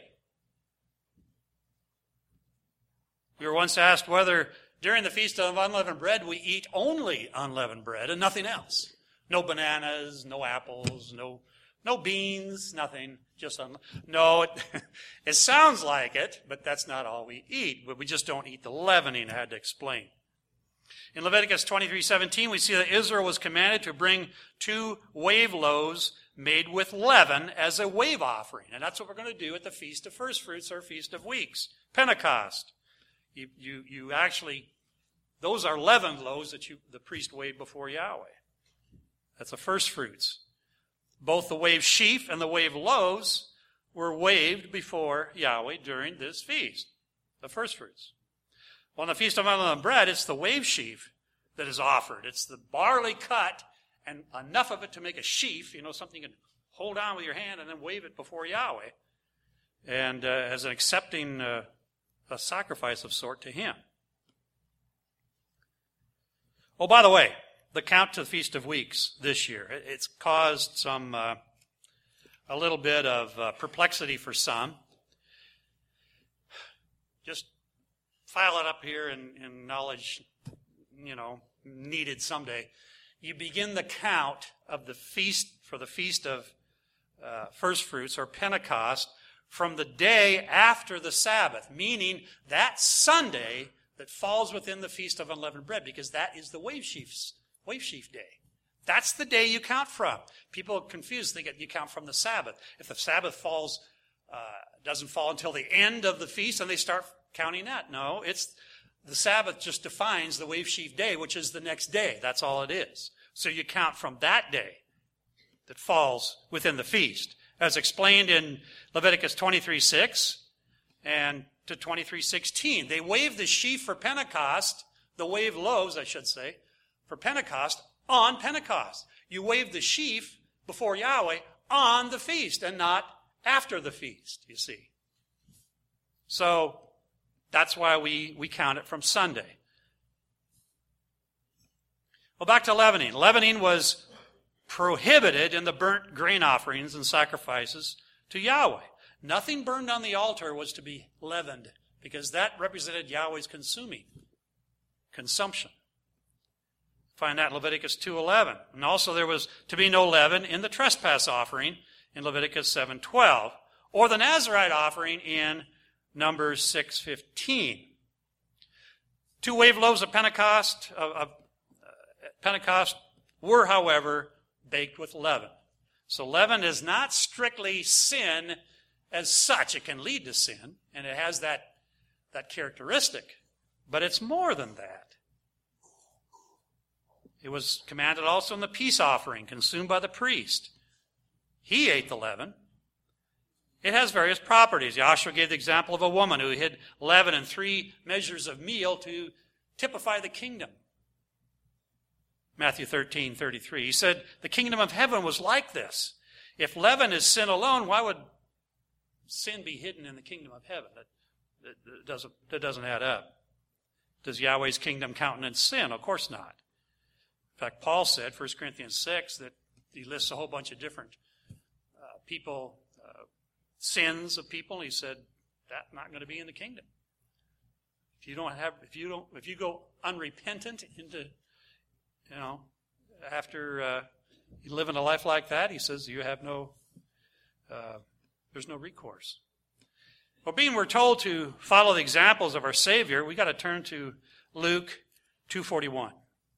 We were once asked whether during the Feast of Unleavened Bread we eat only unleavened bread and nothing else. No bananas, no apples, no no beans, nothing. Just un- no. It, it sounds like it, but that's not all we eat. But we just don't eat the leavening. I had to explain. In Leviticus twenty-three seventeen, we see that Israel was commanded to bring two wave loaves made with leaven as a wave offering. And that's what we're going to do at the Feast of First Fruits or Feast of Weeks, Pentecost. You, you, you actually, those are leavened loaves that you, the priest waved before Yahweh. That's the first fruits. Both the wave sheaf and the wave loaves were waved before Yahweh during this feast, the first fruits. Well, on the Feast of Unleavened Bread, it's the wave sheaf that is offered. It's the barley cut and enough of it to make a sheaf, you know, something you can hold on with your hand and then wave it before Yahweh, and uh, as an accepting uh, a sacrifice of sort to him. Oh, by the way, the count to the Feast of Weeks this year, it's caused some, uh, a little bit of uh, perplexity for some. Just file it up here in, in knowledge, you know, needed someday. You begin the count of the feast, for the Feast of uh, First Fruits or Pentecost, from the day after the Sabbath, meaning that Sunday that falls within the Feast of Unleavened Bread, because that is the wave sheaf's Wave sheaf day. That's the day you count from. People are confused. They get you count from the Sabbath. If the Sabbath falls, uh, doesn't fall until the end of the feast, and they start counting that. No, it's the Sabbath just defines the wave sheaf day, which is the next day. That's all it is. So you count from that day that falls within the feast, as explained in Leviticus twenty-three six and to twenty-three sixteen. They wave the sheaf for Pentecost, the wave loaves, I should say, for Pentecost on Pentecost. You wave the sheaf before Yahweh on the feast and not after the feast, you see. So that's why we, we count it from Sunday. Well, back to leavening. Leavening was prohibited in the burnt grain offerings and sacrifices to Yahweh. Nothing burned on the altar was to be leavened, because that represented Yahweh's consuming, consumption. Find that in Leviticus two eleven. And also there was to be no leaven in the trespass offering in Leviticus seven twelve, or the Nazirite offering in Numbers six fifteen. Two wave loaves of Pentecost, of, of uh, Pentecost were, however, baked with leaven. So leaven is not strictly sin as such. It can lead to sin, and it has that, that characteristic. But it's more than that. It was commanded also in the peace offering consumed by the priest. He ate the leaven. It has various properties. Joshua gave the example of a woman who hid leaven in three measures of meal to typify the kingdom. Matthew thirteen thirty-three. He said, the kingdom of heaven was like this. If leaven is sin alone, why would sin be hidden in the kingdom of heaven? That, that, that, doesn't, that doesn't add up. Does Yahweh's kingdom countenance sin? Of course not. In fact, Paul said, First Corinthians six, that he lists a whole bunch of different uh, people, uh, sins of people. He said, that's not going to be in the kingdom. If you don't have, if you don't, if you go unrepentant into, you know, after uh, you live in a life like that, he says you have no, uh, there's no recourse. Well, being we're told to follow the examples of our Savior, we got to turn to Luke two forty-one.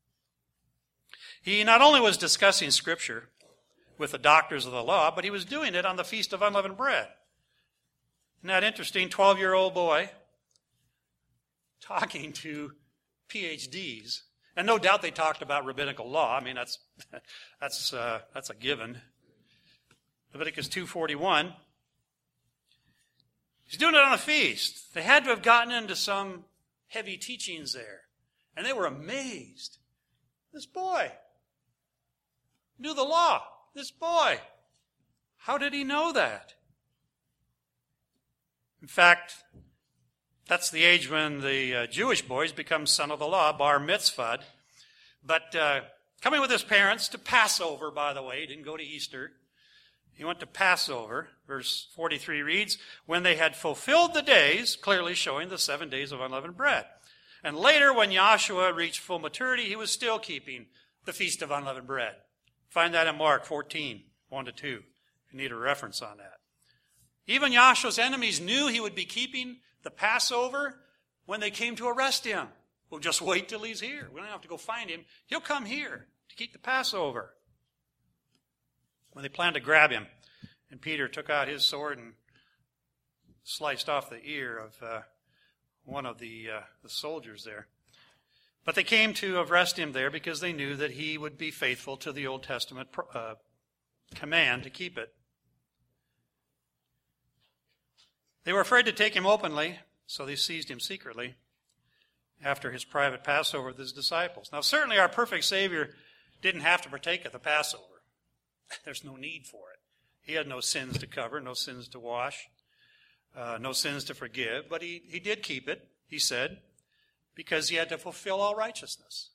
He not only was discussing Scripture with the doctors of the law, but he was doing it on the Feast of Unleavened Bread. Isn't that interesting? twelve-year-old boy talking to P H Ds. And no doubt they talked about rabbinical law. I mean, that's that's uh, that's a given. Leviticus two forty-one. He's doing it on a feast. They had to have gotten into some heavy teachings there. And they were amazed. This boy knew the law. This boy. How did he know that? In fact, That's the age when the uh, Jewish boys become son of the law, bar mitzvah. But uh, coming with his parents to Passover, by the way, he didn't go to Easter. He went to Passover. Verse forty-three reads, when they had fulfilled the days, clearly showing the seven days of unleavened bread. And later, when Yahshua reached full maturity, he was still keeping the Feast of Unleavened Bread. Find that in Mark fourteen, one to two, if you need a reference on that. Even Yahshua's enemies knew he would be keeping the Passover when they came to arrest him. We'll just wait till he's here. We don't have to go find him. He'll come here to keep the Passover. When they planned to grab him, and Peter took out his sword and sliced off the ear of uh, one of the, uh, the soldiers there. But they came to arrest him there because they knew that he would be faithful to the Old Testament uh, command to keep it. They were afraid to take him openly, so they seized him secretly after his private Passover with his disciples. Now, certainly our perfect Savior didn't have to partake of the Passover. There's no need for it. He had no sins to cover, no sins to wash, uh, no sins to forgive, but he, he did keep it, he said, because he had to fulfill all righteousness.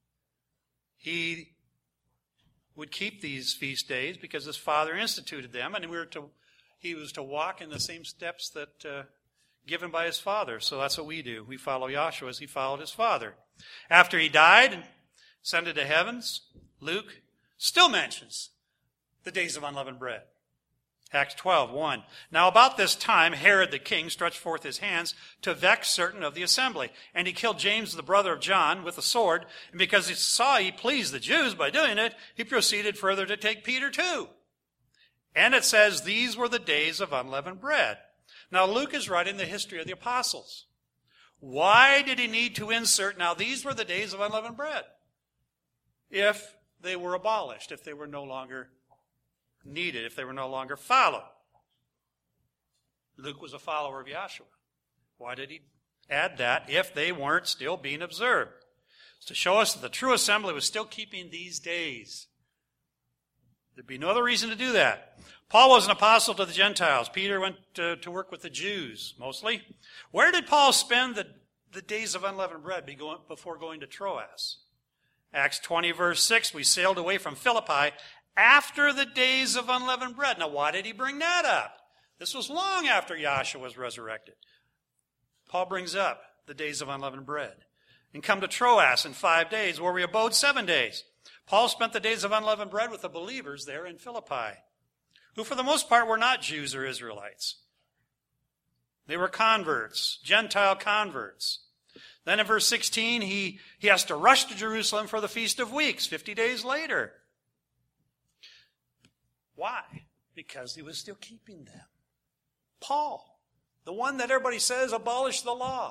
He would keep these feast days because his Father instituted them, and we were to He was to walk in the same steps that uh, given by his Father. So that's what we do. We follow Yahshua as he followed his Father. After he died and ascended to heavens, Luke still mentions the days of unleavened bread. Acts twelve, one. Now about this time, Herod the king stretched forth his hands to vex certain of the assembly. And he killed James, the brother of John, with a sword. And because he saw he pleased the Jews by doing it, he proceeded further to take Peter too. And it says, these were the days of unleavened bread. Now Luke is writing the history of the apostles. Why did he need to insert, now these were the days of unleavened bread? If they were abolished, if they were no longer needed, if they were no longer followed. Luke was a follower of Yahshua. Why did he add that if they weren't still being observed? It's to show us that the true assembly was still keeping these days. There'd be no other reason to do that. Paul was an apostle to the Gentiles. Peter went to, to work with the Jews, mostly. Where did Paul spend the, the days of unleavened bread before going to Troas? Acts twenty, verse six, we sailed away from Philippi after the days of unleavened bread. Now, why did he bring that up? This was long after Yahshua was resurrected. Paul brings up the days of unleavened bread. And come to Troas in five days, where we abode seven days. Paul spent the days of unleavened bread with the believers there in Philippi, who for the most part were not Jews or Israelites. They were converts, Gentile converts. Then in verse sixteen, he, he has to rush to Jerusalem for the Feast of Weeks, fifty days later. Why? Because he was still keeping them. Paul, the one that everybody says abolished the law.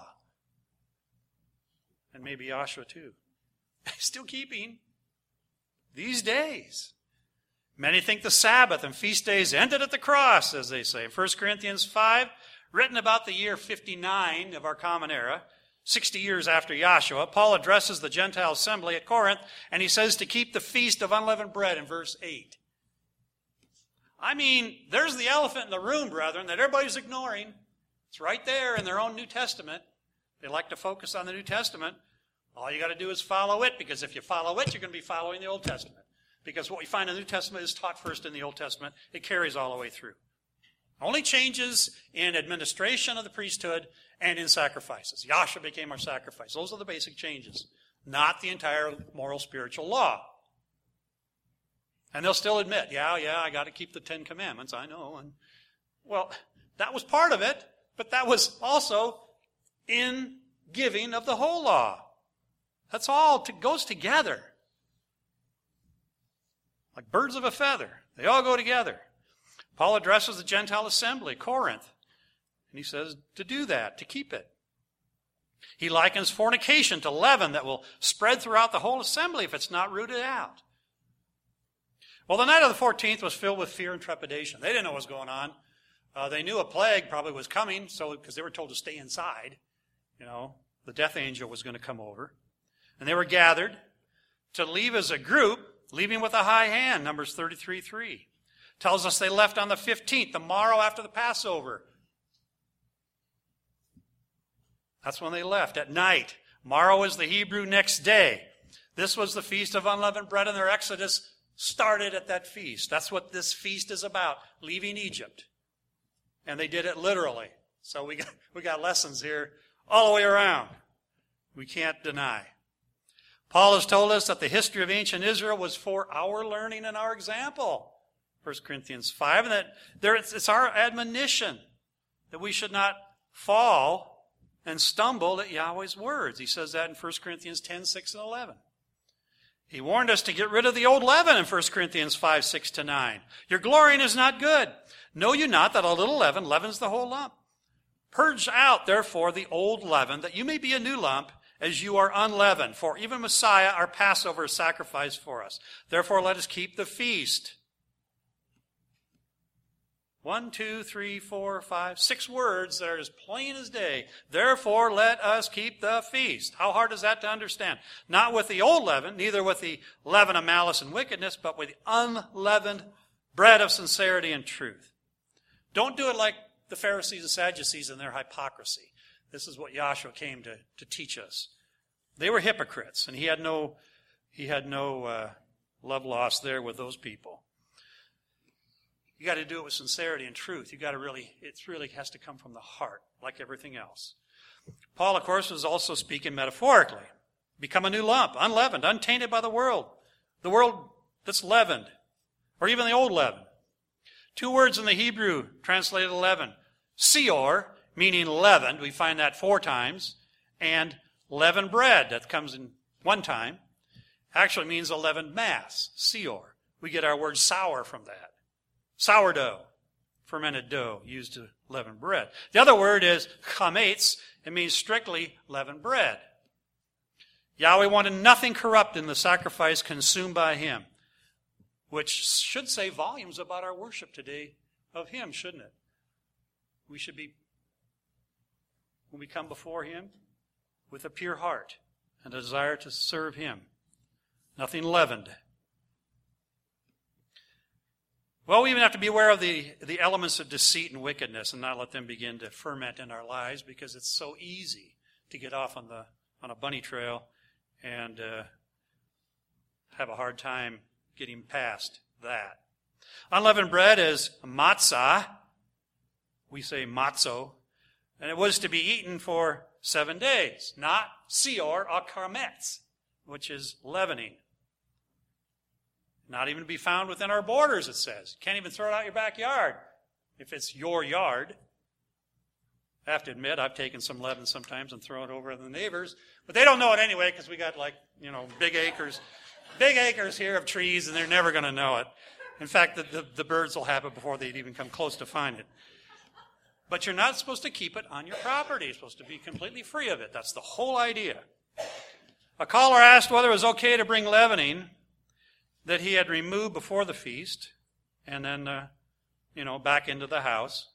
And maybe Yahshua too. Still keeping these days. Many think the Sabbath and feast days ended at the cross, as they say. First Corinthians five, written about the year fifty-nine of our common era, sixty years after Yahshua, Paul addresses the Gentile assembly at Corinth, and he says to keep the feast of unleavened bread in verse eight. I mean, there's the elephant in the room, brethren, that everybody's ignoring. It's right there in their own New Testament. They like to focus on the New Testament. All you got to do is follow it, because if you follow it, you're going to be following the Old Testament. Because what we find in the New Testament is taught first in the Old Testament. It carries all the way through. Only changes in administration of the priesthood and in sacrifices. Yahshua became our sacrifice. Those are the basic changes, not the entire moral spiritual law. And they'll still admit, yeah, yeah, I got to keep the Ten Commandments, I know. And well, that was part of it, but that was also in giving of the whole law. That's all to, goes together. Like birds of a feather. They all go together. Paul addresses the Gentile assembly, Corinth, and he says to do that, to keep it. He likens fornication to leaven that will spread throughout the whole assembly if it's not rooted out. Well, the night of the fourteenth was filled with fear and trepidation. They didn't know what was going on. Uh, they knew a plague probably was coming, so because they were told to stay inside. You know, the death angel was going to come over. And they were gathered to leave as a group, leaving with a high hand, Numbers thirty-three three. Tells us they left on the fifteenth, the morrow after the Passover. That's when they left, at night. Morrow is the Hebrew next day. This was the Feast of Unleavened Bread, and their exodus started at that feast. That's what this feast is about, leaving Egypt. And they did it literally. So we got, we got lessons here all the way around. We can't deny. Paul has told us that the history of ancient Israel was for our learning and our example. First Corinthians five. And that there, it's, it's our admonition that we should not fall and stumble at Yahweh's words. He says that in First Corinthians ten, six, and eleven. He warned us to get rid of the old leaven in First Corinthians five, six to nine. Your glorying is not good. Know you not that a little leaven leavens the whole lump? Purge out, therefore, the old leaven, that you may be a new lump, as you are unleavened. For even Messiah, our Passover, is sacrificed for us. Therefore, let us keep the feast. One, two, three, four, five, six words that are as plain as day. Therefore, let us keep the feast. How hard is that to understand? Not with the old leaven, neither with the leaven of malice and wickedness, but with the unleavened bread of sincerity and truth. Don't do it like the Pharisees and Sadducees in their hypocrisy. This is what Yahshua came to, to teach us. They were hypocrites, and he had no, he had no uh, love lost there with those people. You got to do it with sincerity and truth. You got to really, it really has to come from the heart, like everything else. Paul, of course, was also speaking metaphorically. Become a new lump, unleavened, untainted by the world. The world that's leavened, or even the old leaven. Two words in the Hebrew translated leaven. Seor, meaning leavened. We find that four times. And leavened bread, that comes in one time, actually means a leavened mass. Seor. We get our word sour from that. Sourdough, fermented dough used to leaven bread. The other word is chametz. It means strictly leavened bread. Yahweh wanted nothing corrupt in the sacrifice consumed by him, which should say volumes about our worship today of him, shouldn't it? We should be, when we come before him, with a pure heart and a desire to serve him. Nothing leavened. Well, we even have to be aware of the, the elements of deceit and wickedness and not let them begin to ferment in our lives, because it's so easy to get off on the on a bunny trail and uh, have a hard time getting past that. Unleavened bread is matzah. We say matzo. And it was to be eaten for seven days, not seor or chametz, which is leavening. Not even to be found within our borders, it says. Can't even throw it out your backyard if it's your yard. I have to admit, I've taken some leaven sometimes and thrown it over to the neighbors. But they don't know it anyway, because we got like, you know, big acres, big acres here of trees, and they're never going to know it. In fact, the, the, the birds will have it before they'd even come close to find it. But you're not supposed to keep it on your property. You're supposed to be completely free of it. That's the whole idea. A caller asked whether it was okay to bring leavening that he had removed before the feast, and then, uh, you know, back into the house.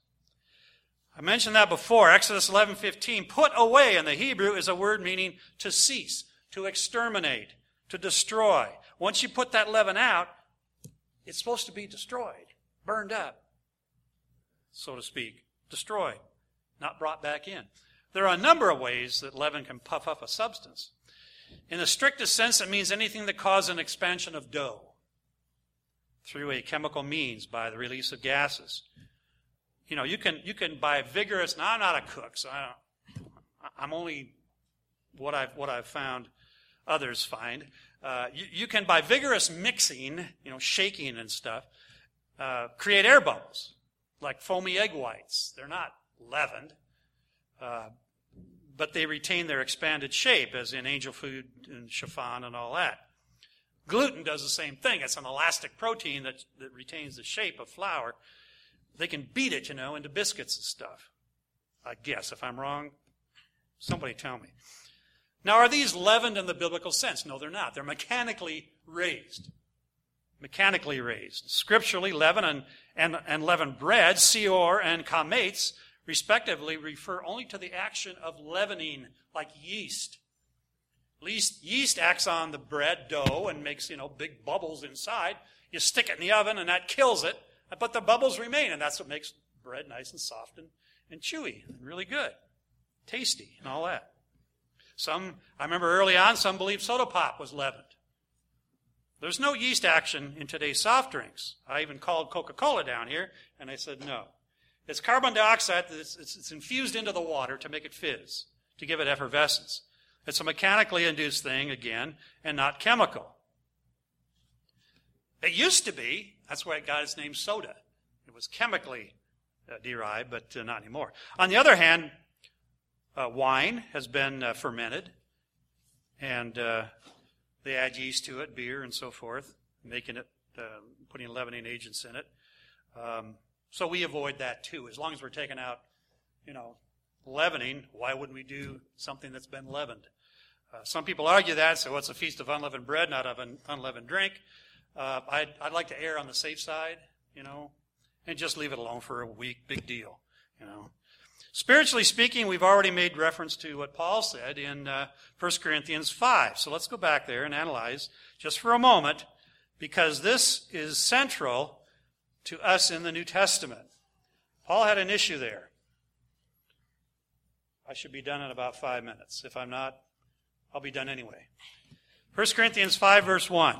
I mentioned that before. Exodus eleven fifteen. Put away in the Hebrew is a word meaning to cease, to exterminate, to destroy. Once you put that leaven out, it's supposed to be destroyed, burned up, so to speak. Destroyed, not brought back in. There are a number of ways that leaven can puff up a substance. In the strictest sense, it means anything that causes an expansion of dough through a chemical means by the release of gases. You know, you can you can by vigorous. Now, I'm not a cook, so I don't, I'm only what I've what I've found others find. Uh, you, you can by vigorous mixing, you know, shaking and stuff, uh, create air bubbles like foamy egg whites. They're not leavened. Uh, But they retain their expanded shape, as in angel food and chiffon and all that. Gluten does the same thing. It's an elastic protein that, that retains the shape of flour. They can beat it, you know, into biscuits and stuff. I guess. If I'm wrong, somebody tell me. Now, are these leavened in the biblical sense? No, they're not. They're mechanically raised. Mechanically raised. Scripturally, leaven and, and, and leavened bread, seor and chametz, respectively, refer only to the action of leavening, like yeast. Yeast, yeast acts on the bread dough and makes, you know, big bubbles inside. You stick it in the oven and that kills it, but the bubbles remain, and that's what makes bread nice and soft and, and chewy and really good. tasty and all that. Some, I remember early on, some believed soda pop was leavened. There's no yeast action in today's soft drinks. I even called Coca-Cola down here, and I said no. It's carbon dioxide that's it's, it's infused into the water to make it fizz, to give it effervescence. It's a mechanically induced thing, again, and not chemical. It used to be, that's why it got its name soda. It was chemically uh, derived, but uh, not anymore. On the other hand, uh, wine has been uh, fermented, and uh, they add yeast to it, beer and so forth, making it, uh, putting leavening agents in it. Um, so we avoid that too. As long as we're taking out, you know, leavening, why wouldn't we do something that's been leavened? Uh, some people argue that, so it's a feast of unleavened bread, not of an unleavened drink. Uh, I'd, I'd like to err on the safe side, you know, and just leave it alone for a week. Big deal, you know. Spiritually speaking, we've already made reference to what Paul said in uh, First Corinthians five. So let's go back there and analyze just for a moment, because this is central to us in the New Testament. Paul had an issue there. I should be done in about five minutes. If I'm not, I'll be done anyway. First Corinthians five, verse one.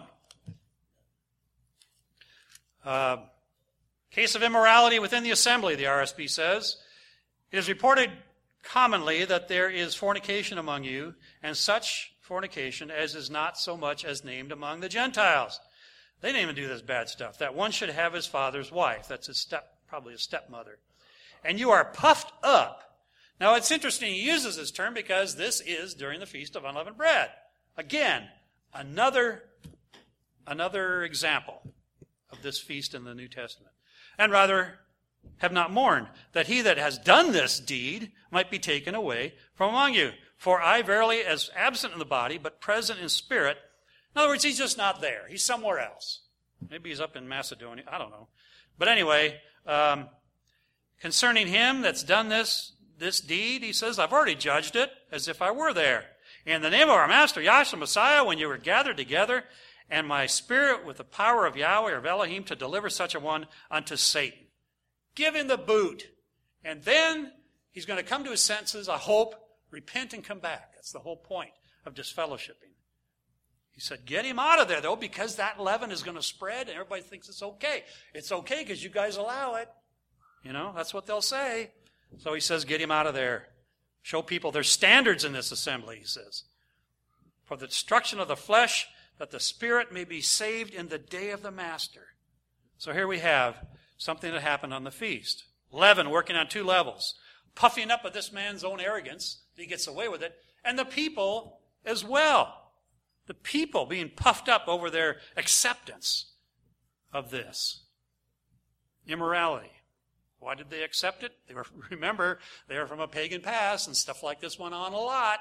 Uh, case of immorality within the assembly, the R S B says. It is reported commonly that there is fornication among you, and such fornication as is not so much as named among the Gentiles. They didn't even do this bad stuff. That one should have his father's wife. That's his step, probably a stepmother. And you are puffed up. Now it's interesting he uses this term because this is during the Feast of Unleavened Bread. Again, another, another example of this feast in the New Testament. And rather, have not mourned, that he that has done this deed might be taken away from among you. For I verily, as absent in the body, but present in spirit. In other words, he's just not there. He's somewhere else. Maybe he's up in Macedonia. I don't know. But anyway, um, concerning him that's done this, this deed, he says, I've already judged it as if I were there. In the name of our Master, Yahshua Messiah, when you were gathered together, and my spirit with the power of Yahweh or of Elohim to deliver such a one unto Satan. Give him the boot. And then he's going to come to his senses, I hope, repent and come back. That's the whole point of disfellowshipping. He said, get him out of there, though, because that leaven is going to spread and everybody thinks it's okay. It's okay because you guys allow it. You know, that's what they'll say. So he says, get him out of there. Show people there's standards in this assembly, he says. For the destruction of the flesh, that the spirit may be saved in the day of the Master. So here we have something that happened on the feast. Leaven working on two levels. Puffing up of this man's own arrogance, he gets away with it, and the people as well. The people being puffed up over their acceptance of this. Immorality. Why did they accept it? They were, remember, they were from a pagan past, and stuff like this went on a lot.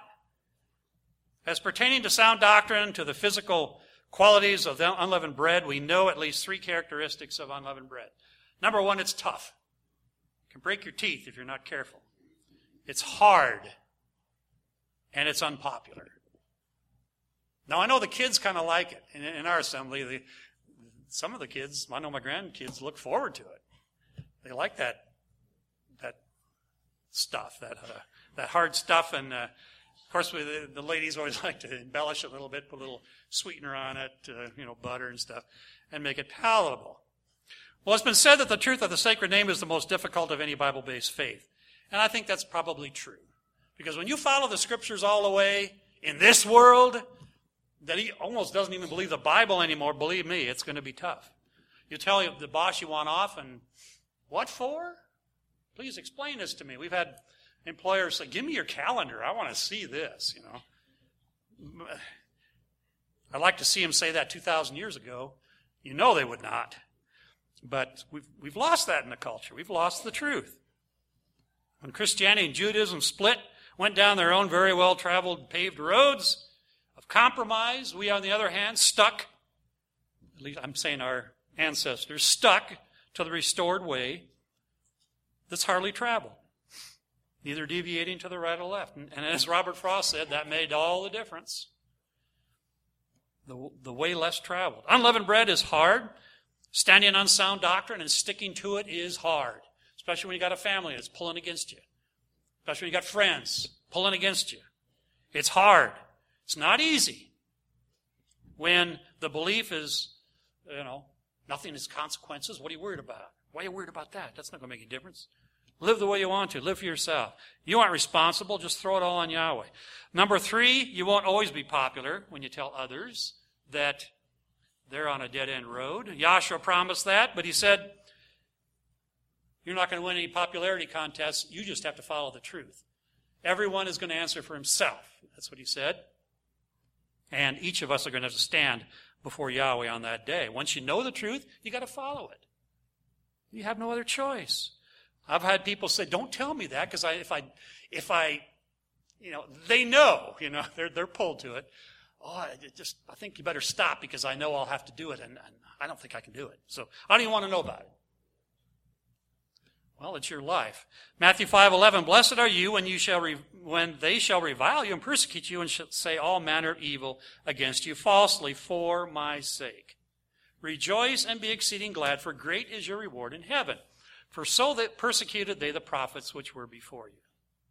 As pertaining to sound doctrine, to the physical qualities of the unleavened bread, we know at least three characteristics of unleavened bread. Number one, it's tough. It can break your teeth if you're not careful. It's hard. And it's unpopular. Now, I know the kids kind of like it. In, in our assembly, the, some of the kids, I know my grandkids, look forward to it. They like that that stuff, that uh, that hard stuff. And, uh, of course, we, the, the ladies always like to embellish it a little bit, put a little sweetener on it, uh, you know, butter and stuff, and make it palatable. Well, it's been said that the truth of the sacred name is the most difficult of any Bible-based faith. And I think that's probably true. Because when you follow the Scriptures all the way in this world, that he almost doesn't even believe the Bible anymore, believe me, it's going to be tough. You tell the boss you want off, and what for? Please explain this to me. We've had employers say, give me your calendar. I want to see this, you know. I'd like to see them say that two thousand years ago. You know they would not. But we've, we've lost that in the culture. We've lost the truth. When Christianity and Judaism split, went down their own very well-traveled paved roads of compromise, we, on the other hand, stuck, at least I'm saying our ancestors, stuck to the restored way that's hardly traveled, neither deviating to the right or left. And, and as Robert Frost said, that made all the difference. The, the way less traveled. Unleavened bread is hard. Standing on sound doctrine and sticking to it is hard, especially when you got a family that's pulling against you. especially when you got friends pulling against you. It's hard. It's not easy when the belief is, you know, nothing is consequences. What are you worried about? Why are you worried about that? That's not going to make any difference. Live the way you want to. Live for yourself. You aren't responsible. Just throw it all on Yahweh. Number three, you won't always be popular when you tell others that they're on a dead-end road. Yahshua promised that, but he said, you're not going to win any popularity contests. You just have to follow the truth. Everyone is going to answer for himself. That's what he said. And each of us are going to have to stand before Yahweh on that day. Once you know the truth, you got to follow it. You have no other choice. I've had people say, don't tell me that, because I, if I, if I, you know, they know, you know, they're, they're pulled to it. Oh, I just, I think you better stop because I know I'll have to do it, and, and I don't think I can do it. So I don't even want to know about it. Well, it's your life. Matthew five eleven, blessed are you when you shall re, when they shall revile you and persecute you and shall say all manner of evil against you falsely for my sake. Rejoice and be exceeding glad, for great is your reward in heaven. For so that persecuted they the prophets which were before you.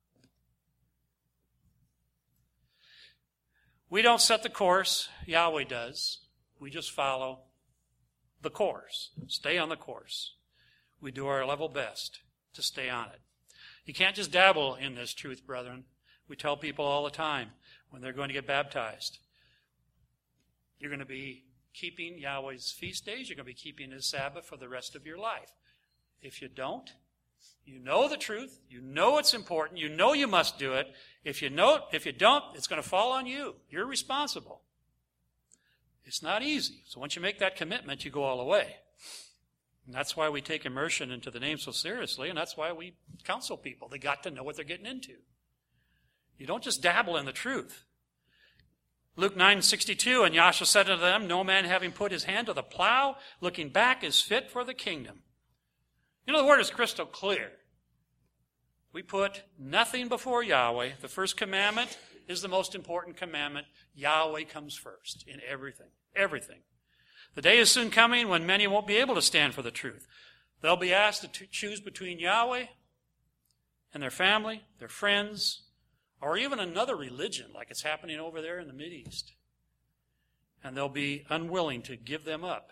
We don't set the course. Yahweh does. We just follow the course. Stay on the course. We do our level best to stay on it. You can't just dabble in this truth, brethren. We tell people all the time when they're going to get baptized, you're going to be keeping Yahweh's feast days. You're going to be keeping his Sabbath for the rest of your life. If you don't, you know the truth. You know it's important. You know you must do it. If you know, if you don't, it's going to fall on you. You're responsible. It's not easy. So once you make that commitment, you go all the way. And that's why we take immersion into the name so seriously, and that's why we counsel people. They got to know what they're getting into. You don't just dabble in the truth. Luke nine sixty-two, and Yahshua said unto them, no man having put his hand to the plow, looking back, is fit for the kingdom. You know, the word is crystal clear. We put nothing before Yahweh. The first commandment is the most important commandment. Yahweh comes first in everything. Everything. The day is soon coming when many won't be able to stand for the truth. They'll be asked to t- choose between Yahweh and their family, their friends, or even another religion like it's happening over there in the Mideast. And they'll be unwilling to give them up.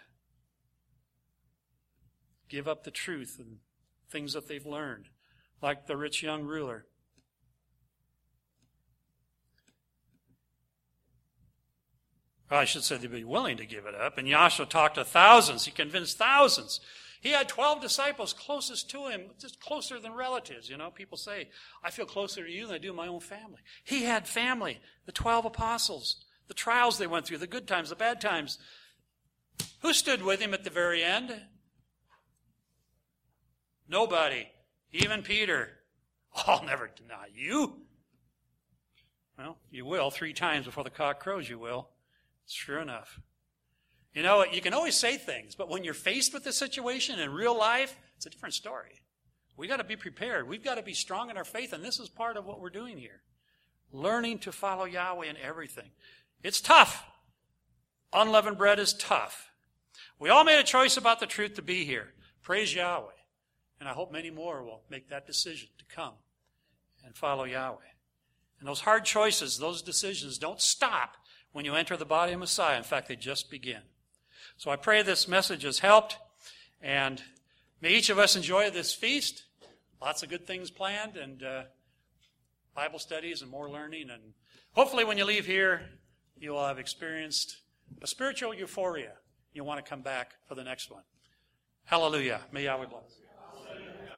Give up the truth and things that they've learned, like the rich young ruler. Well, I should say they'd be willing to give it up. And Yahshua talked to thousands. He convinced thousands. He had twelve disciples closest to him, just closer than relatives. You know, people say, I feel closer to you than I do my own family. He had family, the twelve apostles, the trials they went through, the good times, the bad times. Who stood with him at the very end? Nobody. Even Peter. I'll never deny you. Well, you will three times before the cock crows, you will. Sure enough. You know, you can always say things, but when you're faced with the situation in real life, it's a different story. We've got to be prepared. We've got to be strong in our faith, and this is part of what we're doing here. Learning to follow Yahweh in everything. It's tough. Unleavened bread is tough. We all made a choice about the truth to be here. Praise Yahweh. And I hope many more will make that decision to come and follow Yahweh. And those hard choices, those decisions don't stop when you enter the body of Messiah. In fact, they just begin. So I pray this message has helped, and may each of us enjoy this feast. Lots of good things planned, and uh, Bible studies and more learning. And hopefully when you leave here, you will have experienced a spiritual euphoria. You'll want to come back for the next one. Hallelujah. May Yahweh bless.